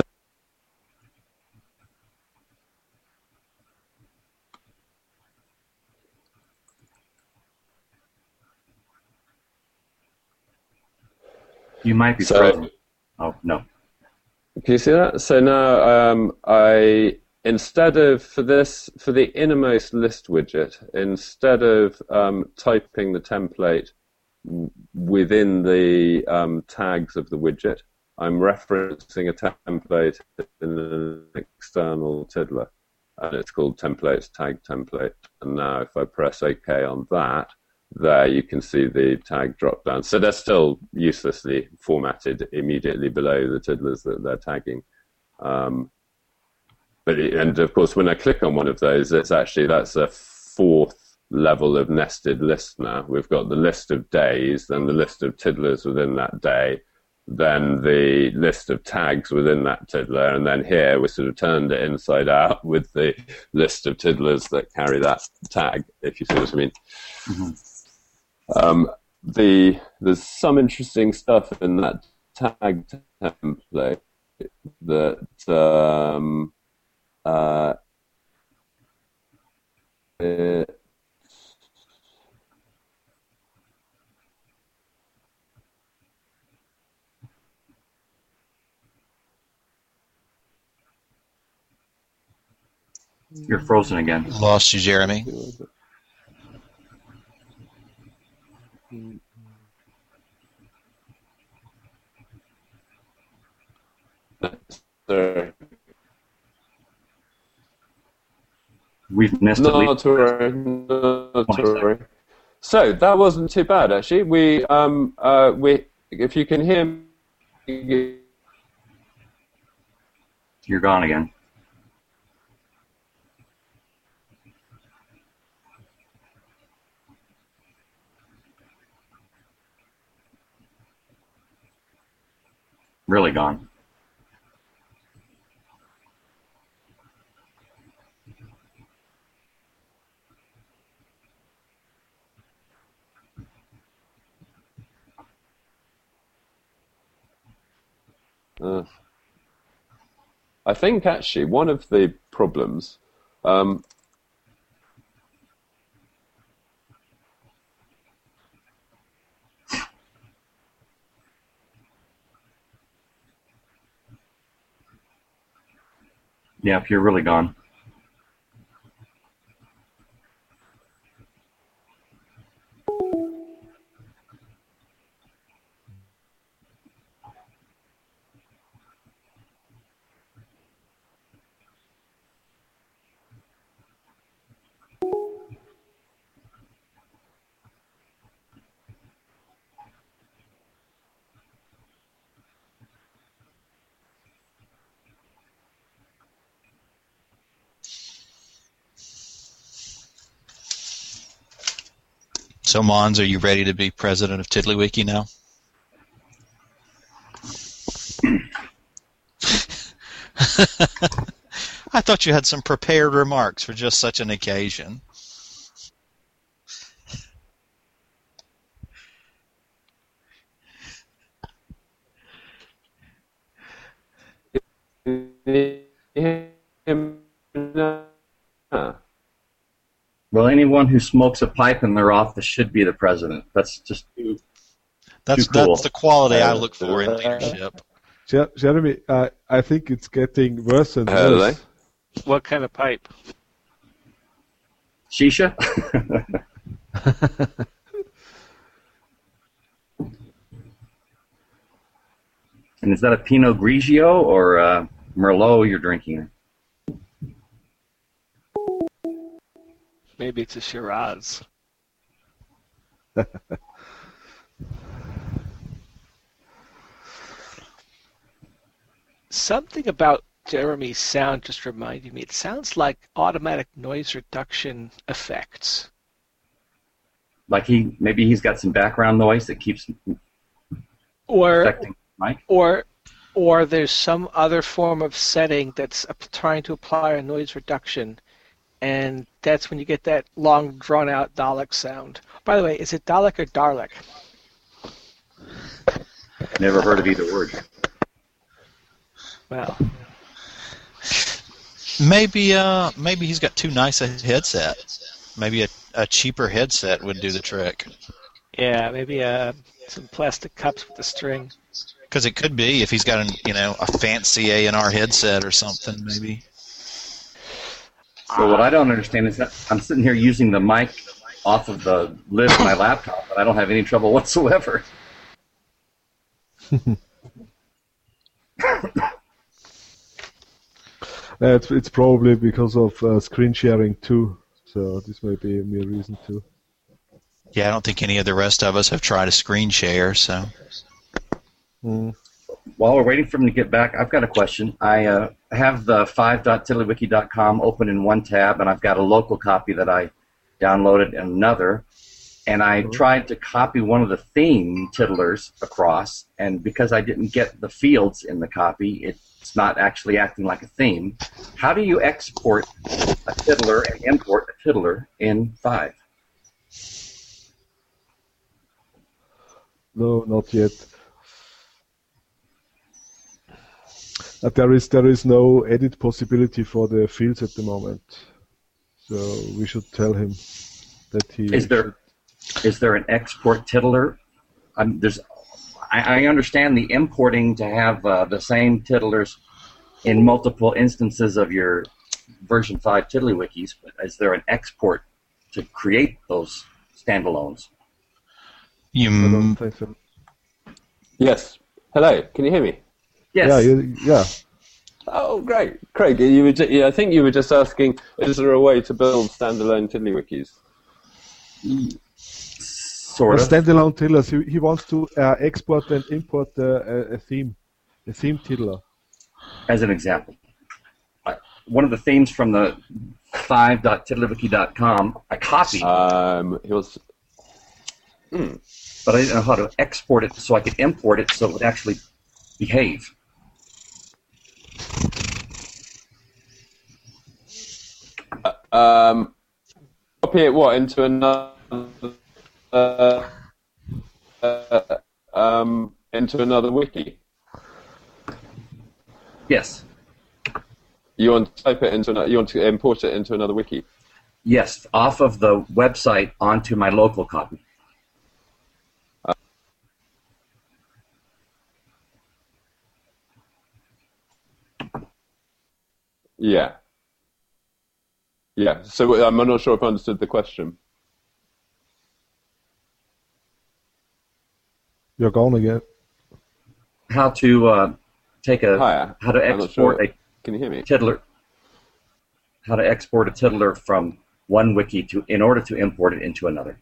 You might be so, frozen. Oh, no. Can you see that? So now um, I, instead of, for this, for the innermost list widget, instead of um, typing the template within the um, tags of the widget, I'm referencing a template in an external tiddler, and it's called templates tag template. And now if I press OK on that, there you can see the tag drop down. So they're still uselessly formatted immediately below the tiddlers that they're tagging. Um, but it, and of course, when I click on one of those, it's actually, that's a fourth level of nested list now. We've got the list of days, then the list of tiddlers within that day, then the list of tags within that tiddler, and then here we sort of turned it inside out with the list of tiddlers that carry that tag, if you see what I mean. Mm-hmm. Um, the there's some interesting stuff in that tag template. that um, uh, it, You're frozen again. Lost you, Jeremy. Sorry. We've missed at Not least. to worry. Not to worry. So that wasn't too bad, actually. We, um, uh, we, if you can hear me, You're gone again. Really gone. Uh, I think actually one of the problems, um, Yeah, if you're really gone. So, Mons, are you ready to be president of TiddlyWiki now? I thought you had some prepared remarks for just such an occasion. Well, anyone who smokes a pipe in their office should be the president. That's just too, That's too cool. that's the quality I look for in leadership. Je- Jeremy, I, I think it's getting worse and Hello? worse. What kind of pipe? Shisha? And is that a Pinot Grigio or a Merlot you're drinking? Maybe it's a Shiraz. Something about Jeremy's sound just reminded me. It sounds like automatic noise reduction effects. Like he maybe he's got some background noise that keeps Or affecting Mike. or or there's some other form of setting that's up- trying to apply a noise reduction, and that's when you get that long drawn out Dalek sound. By the way, is it Dalek or Darlik? Never heard of either word. Well, Maybe uh maybe he's got too nice a headset. Maybe a, a cheaper headset would do the trick. yeah, maybe uh, some plastic cups with a string. Because it could be if he's got an you know a fancy A and R headset or something. Maybe. So what I don't understand is that I'm sitting here using the mic off of the lid of my laptop, but I don't have any trouble whatsoever. Uh, it's, it's probably because of uh, screen sharing too, so this may be a mere reason too. Yeah, I don't think any of the rest of us have tried a screen share. So. Mm. While we're waiting for him to get back, I've got a question. I uh, have the five dot tiddlywiki dot com open in one tab, and I've got a local copy that I downloaded in another. And I tried to copy one of the theme tiddlers across, and because I didn't get the fields in the copy, it's not actually acting like a theme. How do you export a tiddler and import a tiddler in Five? No, not yet. Uh, there is there is no edit possibility for the fields at the moment, so we should tell him that he Is there is there an export titler? Um, there's I, I understand the importing to have uh, the same titlers in multiple instances of your version five TiddlyWikis, but is there an export to create those standalones? You I don't m- think so. Yes. Hello. Can you hear me? Yes. Yeah, you, yeah. Oh, great, Craig. You were ju- yeah, I think you were just asking: is there a way to build standalone TiddlyWikis? Sort A of. standalone tiddlers. He, he wants to uh, export and import uh, a, a theme, a theme tiddler. As an example, I, one of the themes from the five dot tiddlywiki dot com I copied, Um, he was. Hmm. but I didn't know how to export it so I could import it so it would actually behave. Um, copy it what into another uh, uh, um, into another wiki. Yes. You want to type it into another, you want to import it into another wiki. Yes, off of the website onto my local copy. Yeah. Yeah. So um, I'm not sure if I understood the question. You're gone again. How to uh, take a Hiya. how to I'm not export sure. a Can you hear me? tiddler how to export a tiddler from one wiki to in order to import it into another.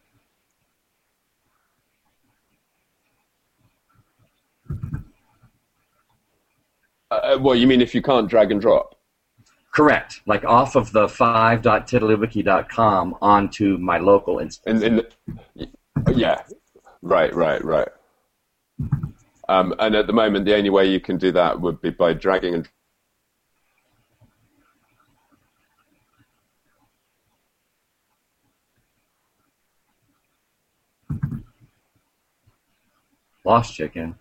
Uh, well, you mean if you can't drag and drop? Correct. Like off of the five dot tiddlywiki dot com onto my local instance. In, in the, yeah. Right. Right. Right. Um, and at the moment, the only way you can do that would be by dragging and. Lost you again.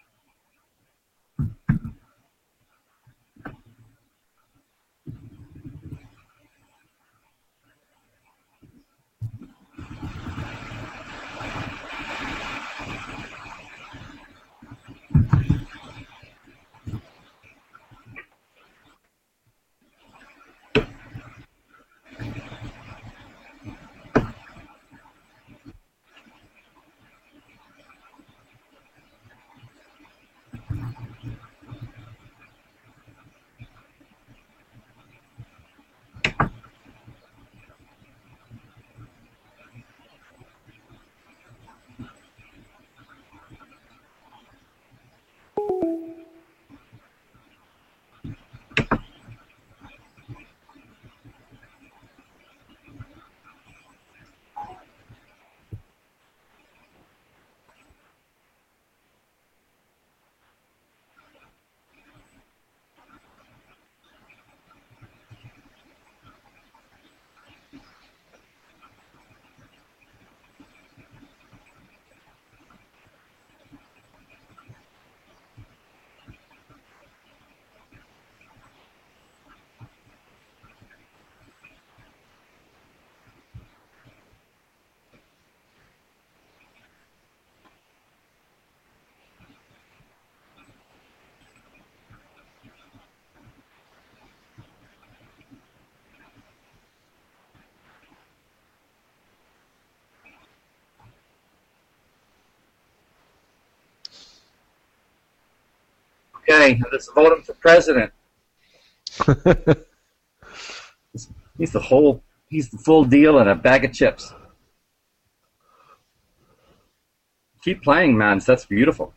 Okay, let's vote him for president. He's the whole, he's the full deal and a bag of chips. Keep playing, man. That's beautiful.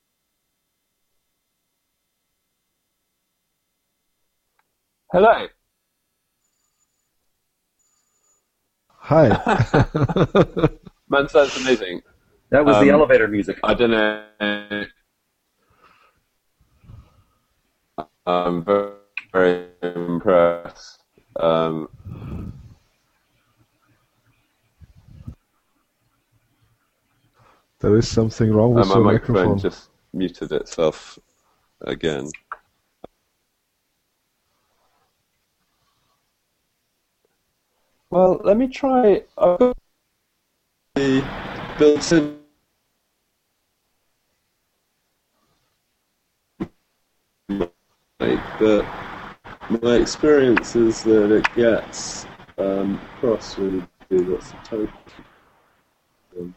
Hello. Hi. Man, that's amazing. That was Um, the elevator music. I don't know. I'm very, very impressed. Um, There is something wrong with and my your microphone microphone. just muted itself again. Well, let me try. I've got the built-in. But my experience is that it gets um, across when you do lots of typing. Um,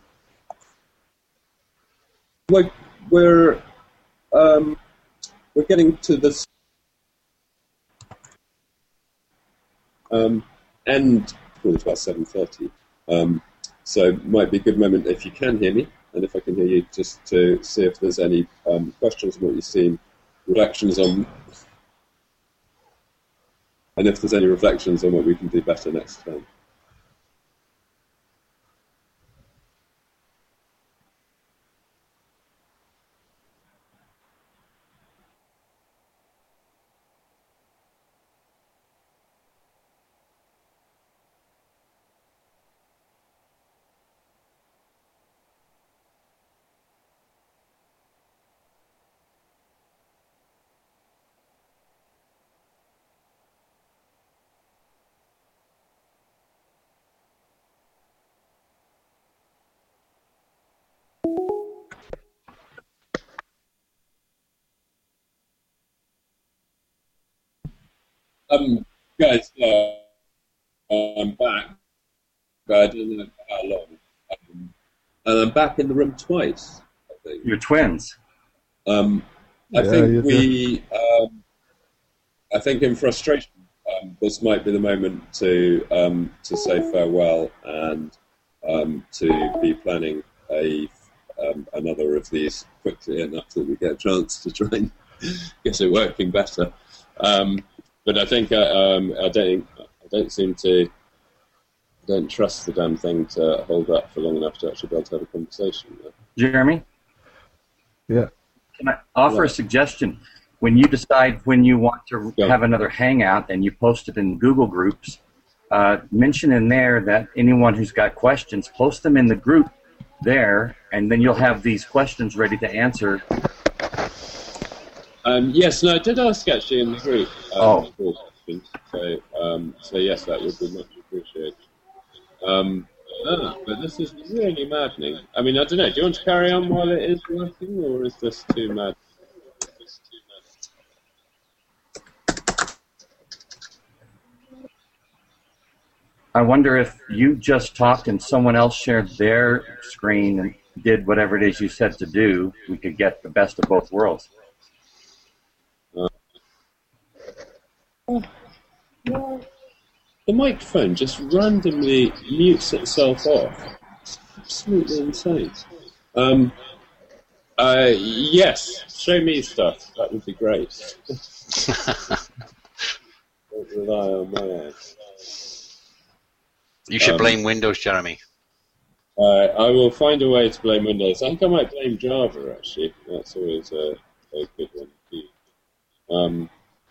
like we're um, we're getting to this um, end. Well, it's about seven thirty. Um, so it might be a good moment if you can hear me, and if I can hear you, just to see if there's any um, questions on what you've seen, reflections on. And if there's any reflections on what we can do better next time. Um, guys, uh, I'm back, but I don't know for how long. Um, and I'm back in the room twice, I think. You're twins. Um, I Yeah, think you we, um, I think in frustration, um, this might be the moment to um, to say farewell and um, to be planning a um, another of these quickly enough that we get a chance to try and get it working better. Um, But I think uh, um, I don't. I don't seem to. I don't trust the damn thing to hold up for long enough to actually be able to have a conversation. Jeremy? Yeah. Can I offer Yeah. a suggestion? When you decide when you want to Yeah. have another hangout and you post it in Google Groups, uh, mention in there that anyone who's got questions, post them in the group there, and then you'll have these questions ready to answer. Um, yes, no, I did ask actually in the group. Um, Oh. four questions. So, um, so yes, that would be much appreciated. Um, ah, but this is really maddening. I mean, I don't know. Do you want to carry on while it is working, or is this too mad? I wonder if you just talked and someone else shared their screen and did whatever it is you said to do, we could get the best of both worlds. Well, the microphone just randomly mutes itself off. It's absolutely insane. Um, uh, yes, show me stuff. That would be great. Don't rely on my ads. You should Um, blame Windows, Jeremy. Uh, I will find a way to blame Windows. I think I might blame Java, actually. That's always a, a good one to do. Um,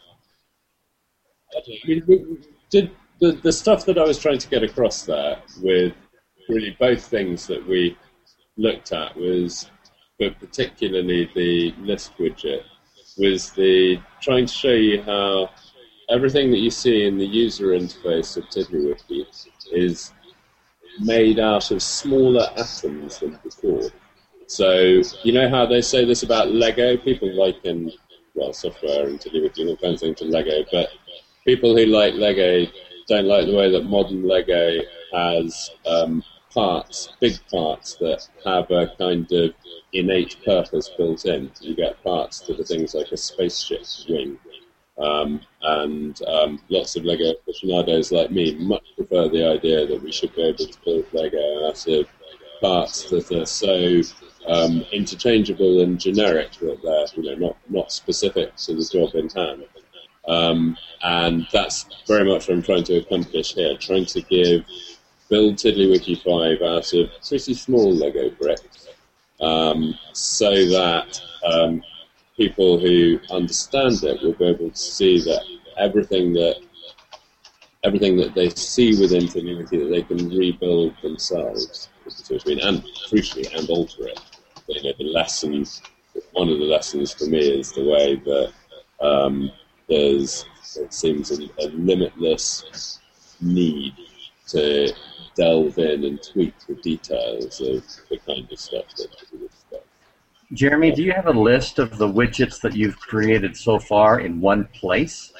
I mean, we- did the, the stuff that I was trying to get across there with really both things that we looked at was, but particularly the list widget, was the trying to show you how everything that you see in the user interface of TiddlyWiki is made out of smaller atoms than before. So, you know how they say this about Lego? People liken, well, software and TiddlyWiki and all kinds of things to Lego, but people who like Lego don't like the way that modern Lego has um, parts, big parts, that have a kind of innate purpose built in. You get parts that are things like a spaceship wing. Um, and um, lots of Lego aficionados like me much prefer the idea that we should be able to build Lego out of parts that are so um, interchangeable and generic that they're, you know, not, not specific to the job in hand. Um, and that's very much what I'm trying to accomplish here, trying to give build TiddlyWiki five out of pretty small Lego bricks, um, so that um, people who understand it will be able to see that everything that everything that they see within TiddlyWiki that they can rebuild themselves, and crucially, and alter it. So, you know, the lessons. One of the lessons for me is the way that um, there's, it seems, a, a limitless need to delve in and tweak the details of the kind of stuff that people stuff. Jeremy, do you have a list of the widgets that you've created so far in one place?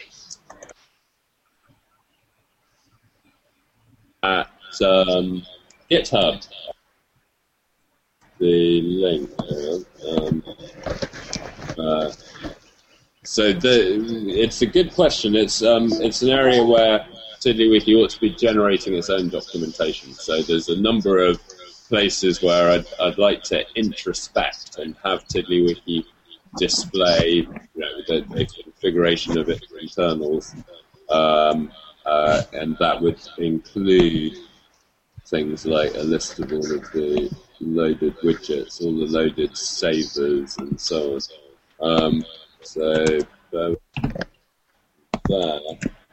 At um, GitHub. The link. Um, uh, so the, it's a good question. It's um, it's an area where TiddlyWiki ought to be generating its own documentation. So there's a number of places where I'd, I'd like to introspect and have TiddlyWiki display, you know, the, the configuration of its internals, um, uh, and that would include things like a list of all of the loaded widgets, all the loaded savers, and so on. Um, so uh, there,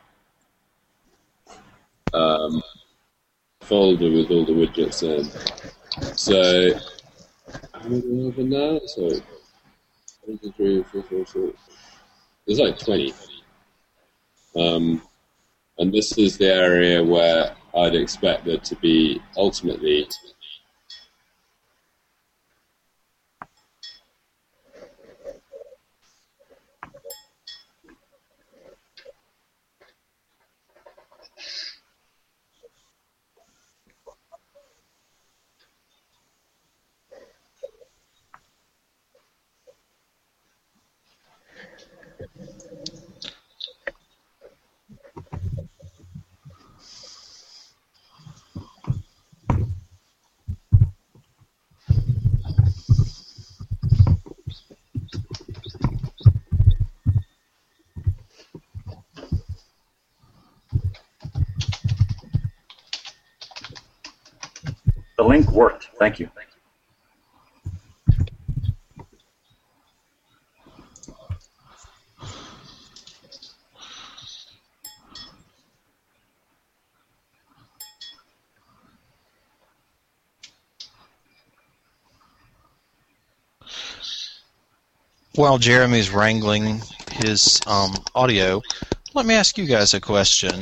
um, folder with all the widgets in. So how many do we have in now? So one, two, three, four, four, four. There's like twenty. Um, and this is the area where I'd expect there to be ultimately The link worked. Thank you. While Jeremy's wrangling his um, audio, let me ask you guys a question.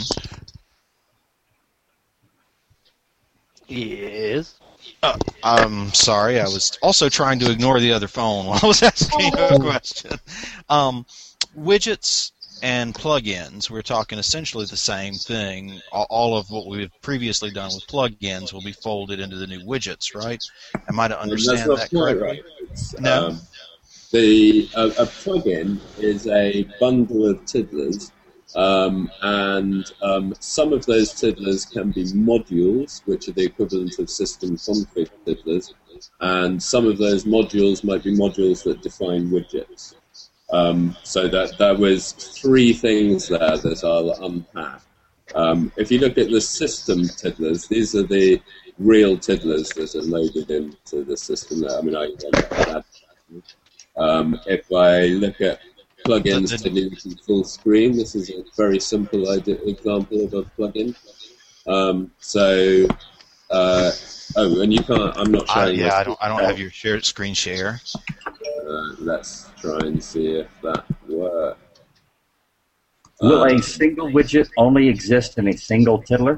Yes. Uh, I'm sorry, I was also trying to ignore the other phone while I was asking a question. Um, widgets and plugins, we're talking essentially the same thing. All of what we've previously done with plugins will be folded into the new widgets, right? Am I to understand that correctly? Right. No. Um, the a, a plugin is a bundle of tiddlers. Um, and um, some of those tiddlers can be modules, which are the equivalent of system config tiddlers, and some of those modules might be modules that define widgets. Um, so that there was three things there that I'll unpack. Um, if you look at the system tiddlers, these are the real tiddlers that are loaded into the system there. I mean, I, I um, if I look at plugins to TiddlyWiki full screen, this is a very simple idea, example of a plugin. Um, so, uh, oh, and you can't. I'm not showing. Uh, yeah, I don't. I don't have your share, screen share. Uh, let's try and see if that works. Will Um, a single widget only exist in a single tiddler?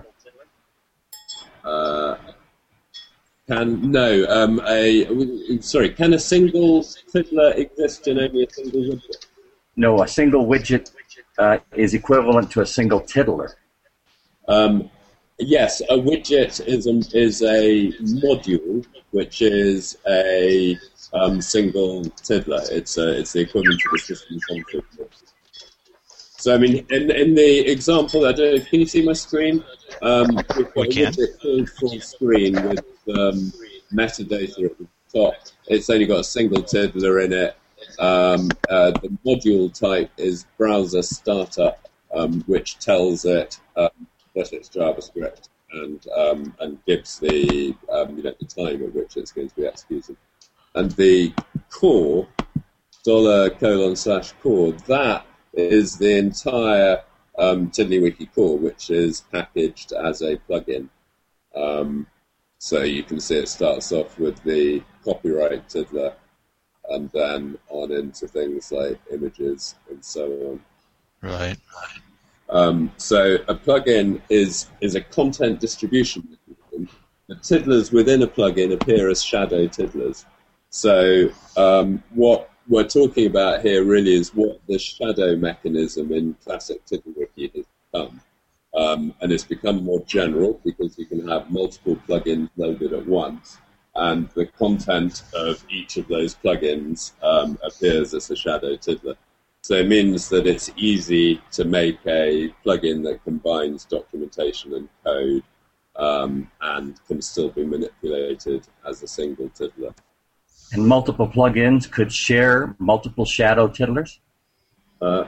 Uh, can no um, a sorry? Can a single tiddler exist in only a single widget? No, a single widget uh, is equivalent to a single tiddler. Um, yes, a widget is a, is a module, which is a um, single tiddler. It's a, it's the equivalent to the system config. So, I mean, in, in the example, I don't know, can you see my screen? Um, we've got We a can. widget called full screen with um, metadata at the top. It's only got a single tiddler in it. Um, uh, the module type is browser startup, um, which tells it um, that it's JavaScript. and um, and gives the um, you know the time at which it's going to be executed. And the core dollar colon slash core, that is the entire um, TiddlyWiki core, which is packaged as a plugin. Um, so you can see it starts off with the copyright tiddler, and then on into things like images and so on. Right. Um, so a plugin is is a content distribution mechanism. The tiddlers within a plugin appear as shadow tiddlers. So um, what we're talking about here really is what the shadow mechanism in classic TiddlyWiki has become. Um, and it's become more general because you can have multiple plugins loaded at once. And the content of each of those plugins um, appears as a shadow tiddler. So it means that it's easy to make a plugin that combines documentation and code um, and can still be manipulated as a single tiddler. And multiple plugins could share multiple shadow tiddlers? Uh,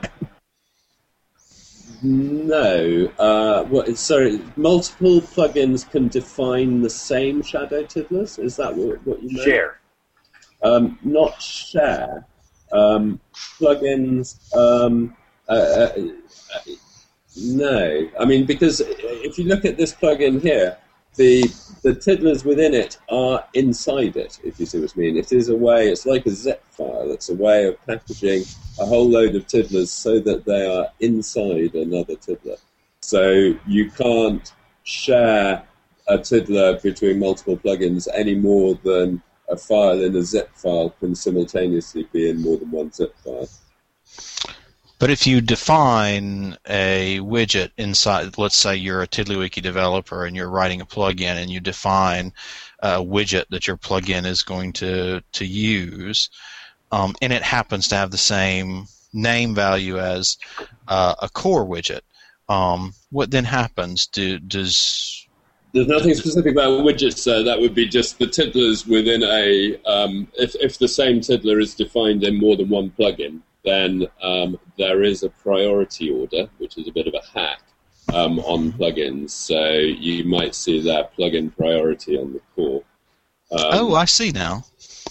no. Uh, what, sorry, multiple plugins can define the same shadow tiddlers? Is that what, what you meant? Share. Um, not share. Um, plugins, um, uh, uh, uh, no. I mean, because if you look at this plugin here, the the tiddlers within it are inside it, if you see what I mean. It is a way, it's like a zip file. It's a way of packaging a whole load of tiddlers so that they are inside another tiddler. So you can't share a tiddler between multiple plugins any more than a file in a zip file can simultaneously be in more than one zip file. But if you define a widget inside, let's say you're a TiddlyWiki developer and you're writing a plugin and you define a widget that your plugin is going to, to use, um, and it happens to have the same name value as uh, a core widget, um, what then happens? Do, does... There's nothing specific about widgets, so that would be just the tiddlers within a... Um, if, if the same tiddler is defined in more than one plugin, then um, there is a priority order, which is a bit of a hack um, on plugins. So you might see that plugin priority on the core. Um, oh, I see now.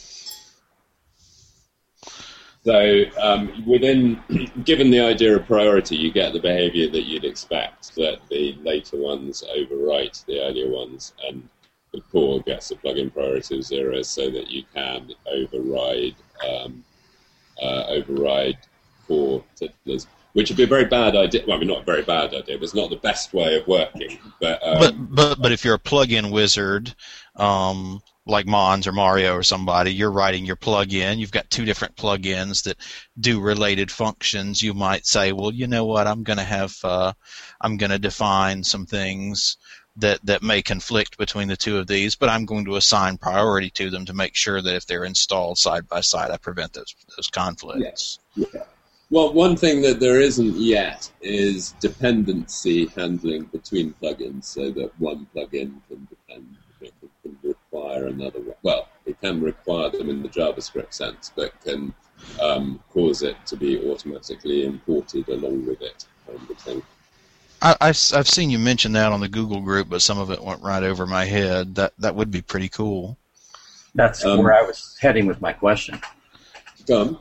So um, within, given the idea of priority, you get the behavior that you'd expect, that the later ones overwrite the earlier ones, and the core gets a plugin priority of zero, so that you can override um, uh, override core tiddlers, which would be a very bad idea. Well, I mean, not a very bad idea, but it's not the best way of working. But um, but, but but if you're a plugin wizard, um, like Mons or Mario or somebody, you're writing your plugin. You've got two different plugins that do related functions. You might say, well, you know what? I'm going to have, uh, I'm going to define some things that that may conflict between the two of these, but I'm going to assign priority to them to make sure that if they're installed side by side, I prevent those those conflicts. Yeah. Yeah. Well, one thing that there isn't yet is dependency handling between plugins, so that one plugin can depend. It can require another one. Well, it can require them in the JavaScript sense, but can um, cause it to be automatically imported along with it, kind of thing. I, I've I've seen you mention that on the Google group, but some of it went right over my head. That that would be pretty cool. That's um, where I was heading with my question. Done.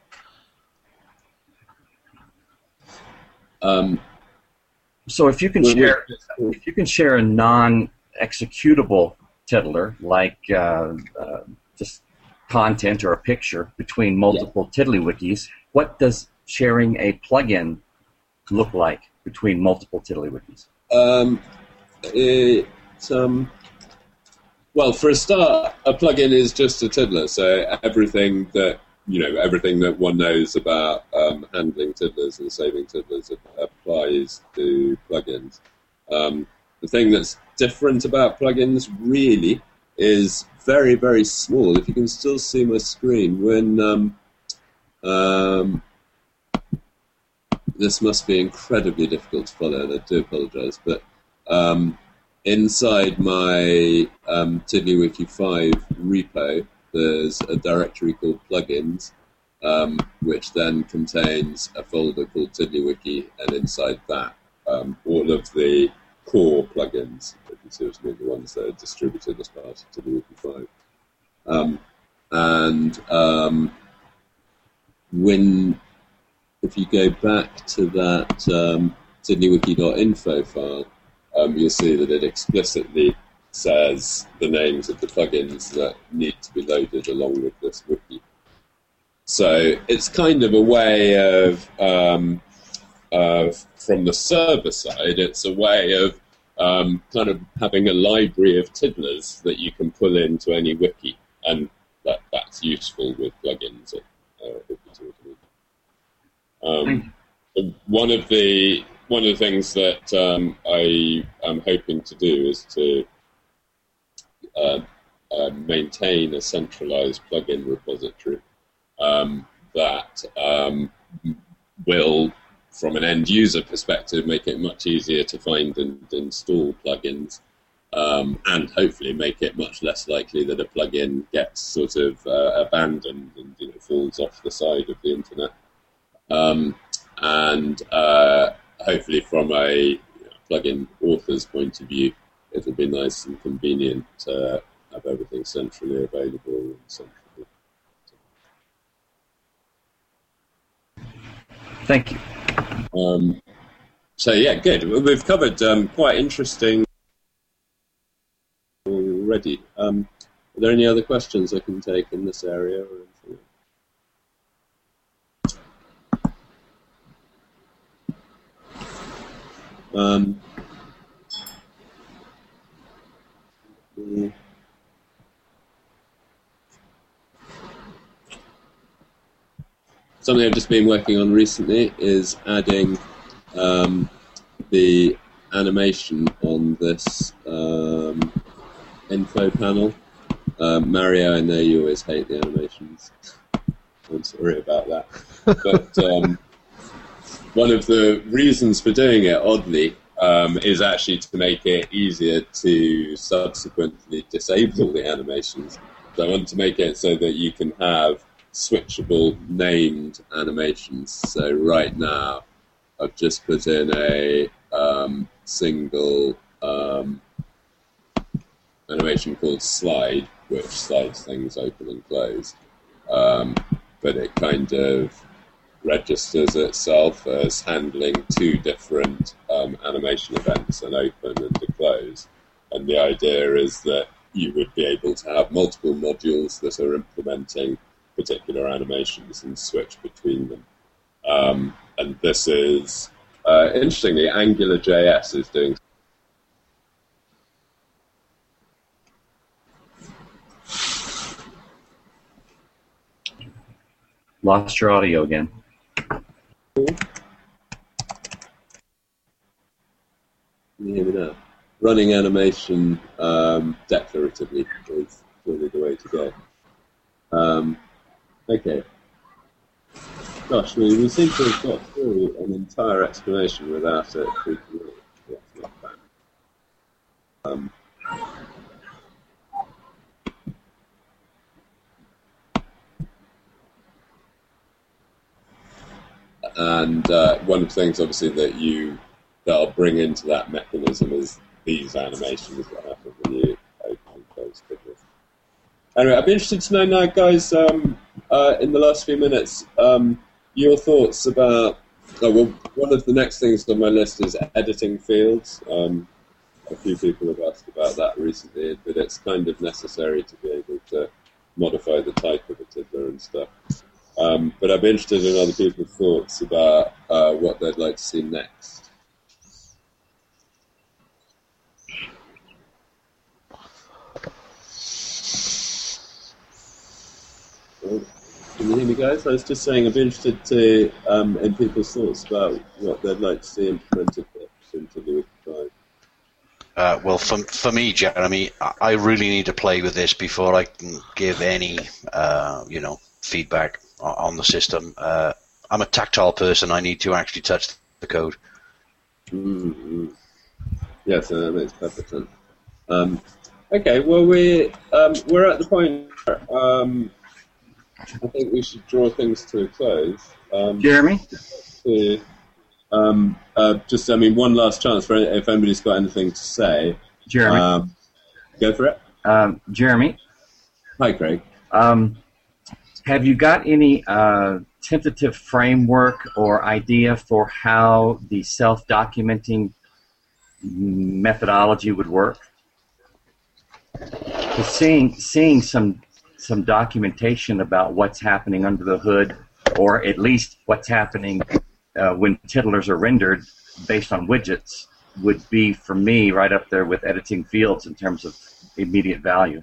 Um, so if you can well, share, we, if you can share a non-executable tiddler, like uh, uh, just content or a picture between multiple yeah. TiddlyWikis, what does sharing a plugin look like between multiple TiddlyWikis? Um, it, um, well, for a start, a plugin is just a tiddler, so everything that you know, everything that one knows about um, handling tiddlers and saving tiddlers applies to plugins. Um, the thing that's different about plugins really is very, very small. If you can still see my screen, when um, um, this must be incredibly difficult to follow, and I do apologize, but um, inside my um, TiddlyWiki five repo, there's a directory called plugins, um, which then contains a folder called TiddlyWiki, and inside that, um, all of the core plugins. consortium are the ones that are distributed as part of TiddlyWiki five. Um, and um, when, if you go back to that um, tiddlywiki dot info file, um, you'll see that it explicitly says the names of the plugins that need to be loaded along with this wiki. So it's kind of a way of, um, uh, from the server side, it's a way of um, kind of having a library of tiddlers that you can pull into any wiki, and that, that's useful with plugins. Uh, if you um, one of the one of the things that um, I am hoping to do is to uh, uh, maintain a centralized plugin repository um, that um, will, from an end user perspective, make it much easier to find and install plugins, um, and hopefully make it much less likely that a plugin gets sort of uh, abandoned and, you know, falls off the side of the internet. Um, and uh, hopefully from a you know, plugin author's point of view, it'll be nice and convenient to have everything centrally available and centrally. Thank you. Um, so yeah, good. We've covered um, quite interesting already. Um, are there any other questions I can take in this area or anything? Um, yeah. Something I've just been working on recently is adding um, the animation on this um, info panel. Um, Mario, I know you always hate the animations. I'm sorry about that. But um, one of the reasons for doing it, oddly, um, is actually to make it easier to subsequently disable the animations. So I want to make it so that you can have switchable named animations. So right now, I've just put in a um, single um, animation called slide, which slides things open and close. Um, but it kind of registers itself as handling two different um, animation events, an open and a close. And the idea is that you would be able to have multiple modules that are implementing particular animations and switch between them. Um, and this is, uh, interestingly, AngularJS is doing. Lost your audio again. Can you hear me now? Running animation um, declaratively is really the way to go. Um, okay. Gosh, we, we seem to have got through an entire explanation without it freaking out. That's not bad. Um, and uh, one of the things, obviously, that you that I'll bring into that mechanism is these animations that happen when you open and close tiddlers. Anyway, I'd be interested to know now, guys, um, uh, in the last few minutes, um, your thoughts about, oh, well, one of the next things on my list is editing fields. Um, a few people have asked about that recently, but it's kind of necessary to be able to modify the type of a tiddler and stuff. Um, but I'd be interested in other people's thoughts about uh, what they'd like to see next. Can you hear me, guys? I was just saying I'd be interested to, um, in people's thoughts about what they'd like to see implemented into the five. Uh, well, for, for me, Jeremy, I really need to play with this before I can give any, uh, you know, feedback on the system. Uh, I'm a tactile person. I need to actually touch the code. Mm-hmm. Yes, that makes perfect sense. Um, okay, well, we, um, we're at the point where um, I think we should draw things to a close. Um, Jeremy? To, um, uh, just, I mean, one last chance for if anybody's got anything to say. Jeremy. Um, go for it. Um, Jeremy. Hi, Craig. Um, have you got any uh, tentative framework or idea for how the self-documenting methodology would work? 'Cause seeing seeing some some documentation about what's happening under the hood, or at least what's happening uh, when tiddlers are rendered based on widgets, would be for me right up there with editing fields in terms of immediate value.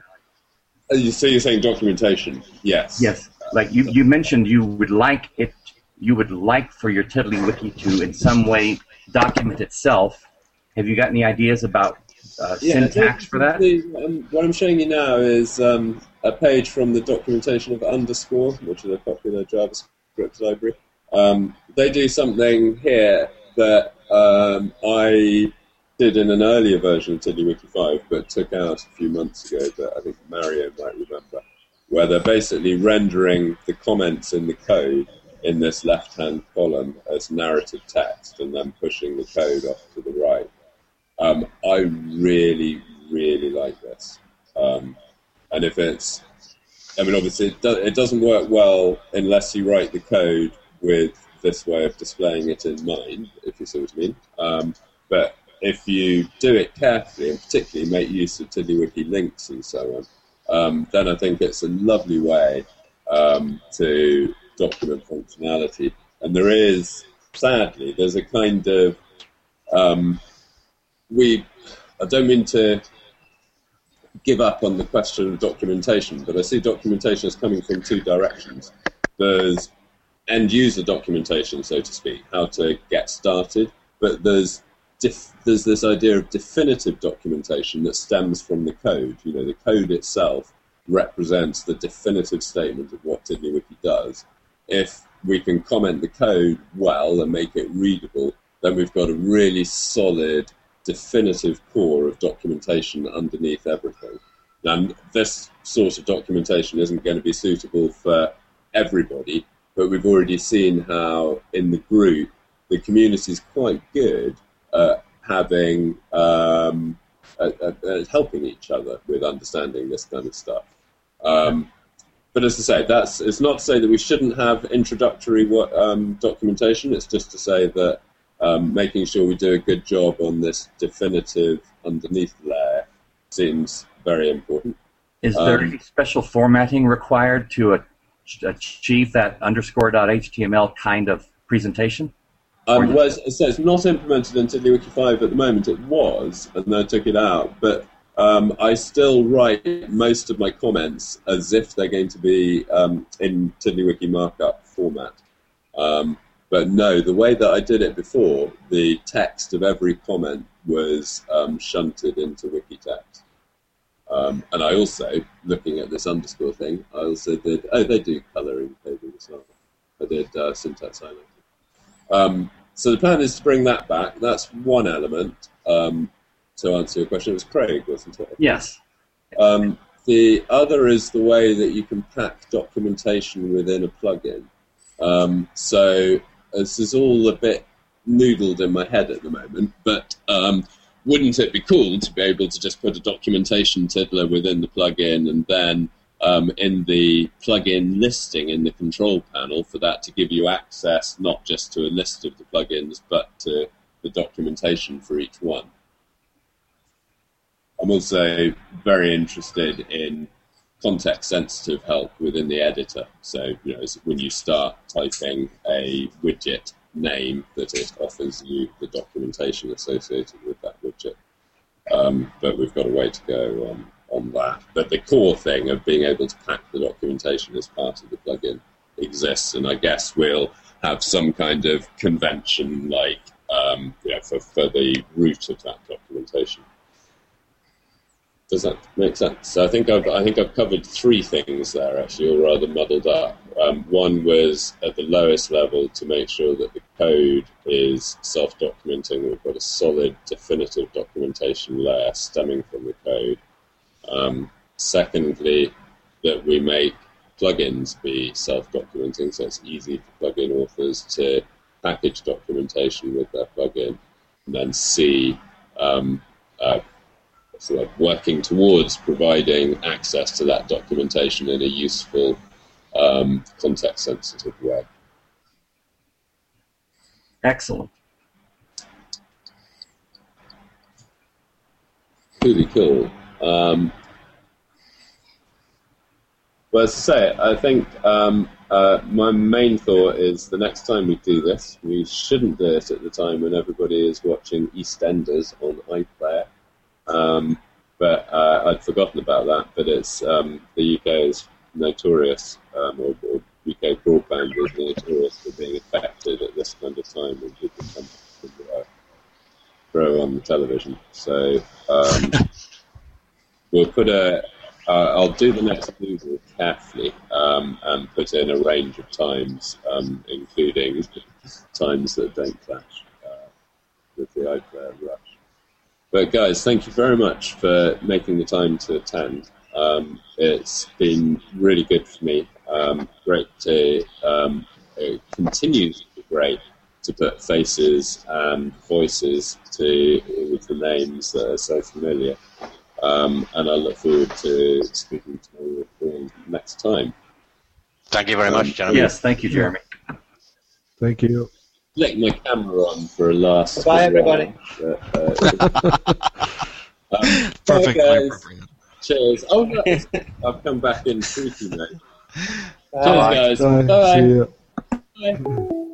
So you're saying documentation? Yes. Yes. Like you, you mentioned, you would like it. You would like for your TiddlyWiki to, in some way, document itself. Have you got any ideas about uh, yeah, syntax for that? The, um, what I'm showing you now is um, a page from the documentation of Underscore, which is a popular JavaScript library. Um, they do something here that um, I did in an earlier version of TiddlyWiki five, but took out a few months ago, that I think Mario might remember, where they're basically rendering the comments in the code in this left-hand column as narrative text and then pushing the code off to the right. Um, I really, really like this. Um, and if it's, I mean, obviously it, do, it doesn't work well unless you write the code with this way of displaying it in mind, if you see what I mean. Um, but if you do it carefully, and particularly make use of TiddlyWiki links and so on, um, then I think it's a lovely way um, to document functionality. And there is, sadly, there's a kind of, um, we, I don't mean to give up on the question of documentation, but I see documentation as coming from two directions. There's end-user documentation, so to speak, how to get started, but there's Def- there's this idea of definitive documentation that stems from the code. You know, the code itself represents the definitive statement of what TiddlyWiki does. If we can comment the code well and make it readable, then we've got a really solid, definitive core of documentation underneath everything. And this sort of documentation isn't going to be suitable for everybody, but we've already seen how in the group, the community is quite good Uh, having um, uh, uh, helping each other with understanding this kind of stuff. Um, but as I say, that's it's not to say that we shouldn't have introductory um, documentation. It's just to say that um, making sure we do a good job on this definitive underneath layer seems very important. Is there Um, any special formatting required to a- achieve that underscore.html kind of presentation? Um, well, it says not implemented in TiddlyWiki five at the moment. It was, and then I took it out. But um, I still write most of my comments as if they're going to be um, in TiddlyWiki markup format. Um, but no, the way that I did it before, the text of every comment was um, shunted into Wikitext. Um, and I also, looking at this underscore thing, I also did, oh, they do colouring coding as well. I did uh, syntax highlighting. Um, so the plan is to bring that back. That's one element. Um, to answer your question, it was Craig, wasn't it? Yes. Um, the other is the way that you can pack documentation within a plugin. Um, so this is all a bit noodled in my head at the moment, but um, wouldn't it be cool to be able to just put a documentation tiddler within the plugin and then Um, in the plugin listing in the control panel for that to give you access not just to a list of the plugins but to the documentation for each one. I'm also very interested in context-sensitive help within the editor. So, you know, when you start typing a widget name, that it offers you the documentation associated with that widget. Um, but we've got a way to go on. on that. But the core thing of being able to pack the documentation as part of the plugin exists, and I guess we'll have some kind of convention like um, you know, for, for the root of that documentation. Does that make sense? So I think I've I think I've covered three things there actually, all rather muddled up. Um, one was at the lowest level to make sure that the code is self-documenting. We've got a solid, definitive documentation layer stemming from the code. Um, secondly, that we make plugins be self-documenting, so it's easy for plugin authors to package documentation with their plugin. And then C, um, uh, sort of working towards providing access to that documentation in a useful, um, context-sensitive way. Excellent. Really cool. Um, well, as I say, I think um, uh, my main thought is the next time we do this, we shouldn't do it at the time when everybody is watching EastEnders on iPlayer. Um, but uh, I'd forgotten about that. But it's um, the U K is notorious, um, or, or U K broadband is notorious for being affected at this kind of time when people come to uh, throw on the television. So um, we'll put a. Uh, I'll do the next Google carefully um, and put in a range of times, um, including times that don't clash uh, with the iPlayer rush. But guys, thank you very much for making the time to attend. Um, it's been really good for me. Um, great to um, it continues to be great to put faces and voices to all of the names that are so familiar. Um, and I look forward to speaking to you all next time. Thank you very much, Um, gentlemen. Yes, thank you, Jeremy. Thank you. Flick my camera on for a last. Bye, everybody. Uh, uh, um, Perfect. bye, guys. Cheers. Oh, no, I've come back in freaky mode. Cheers, Bye. guys. Bye. Bye. See you. Bye.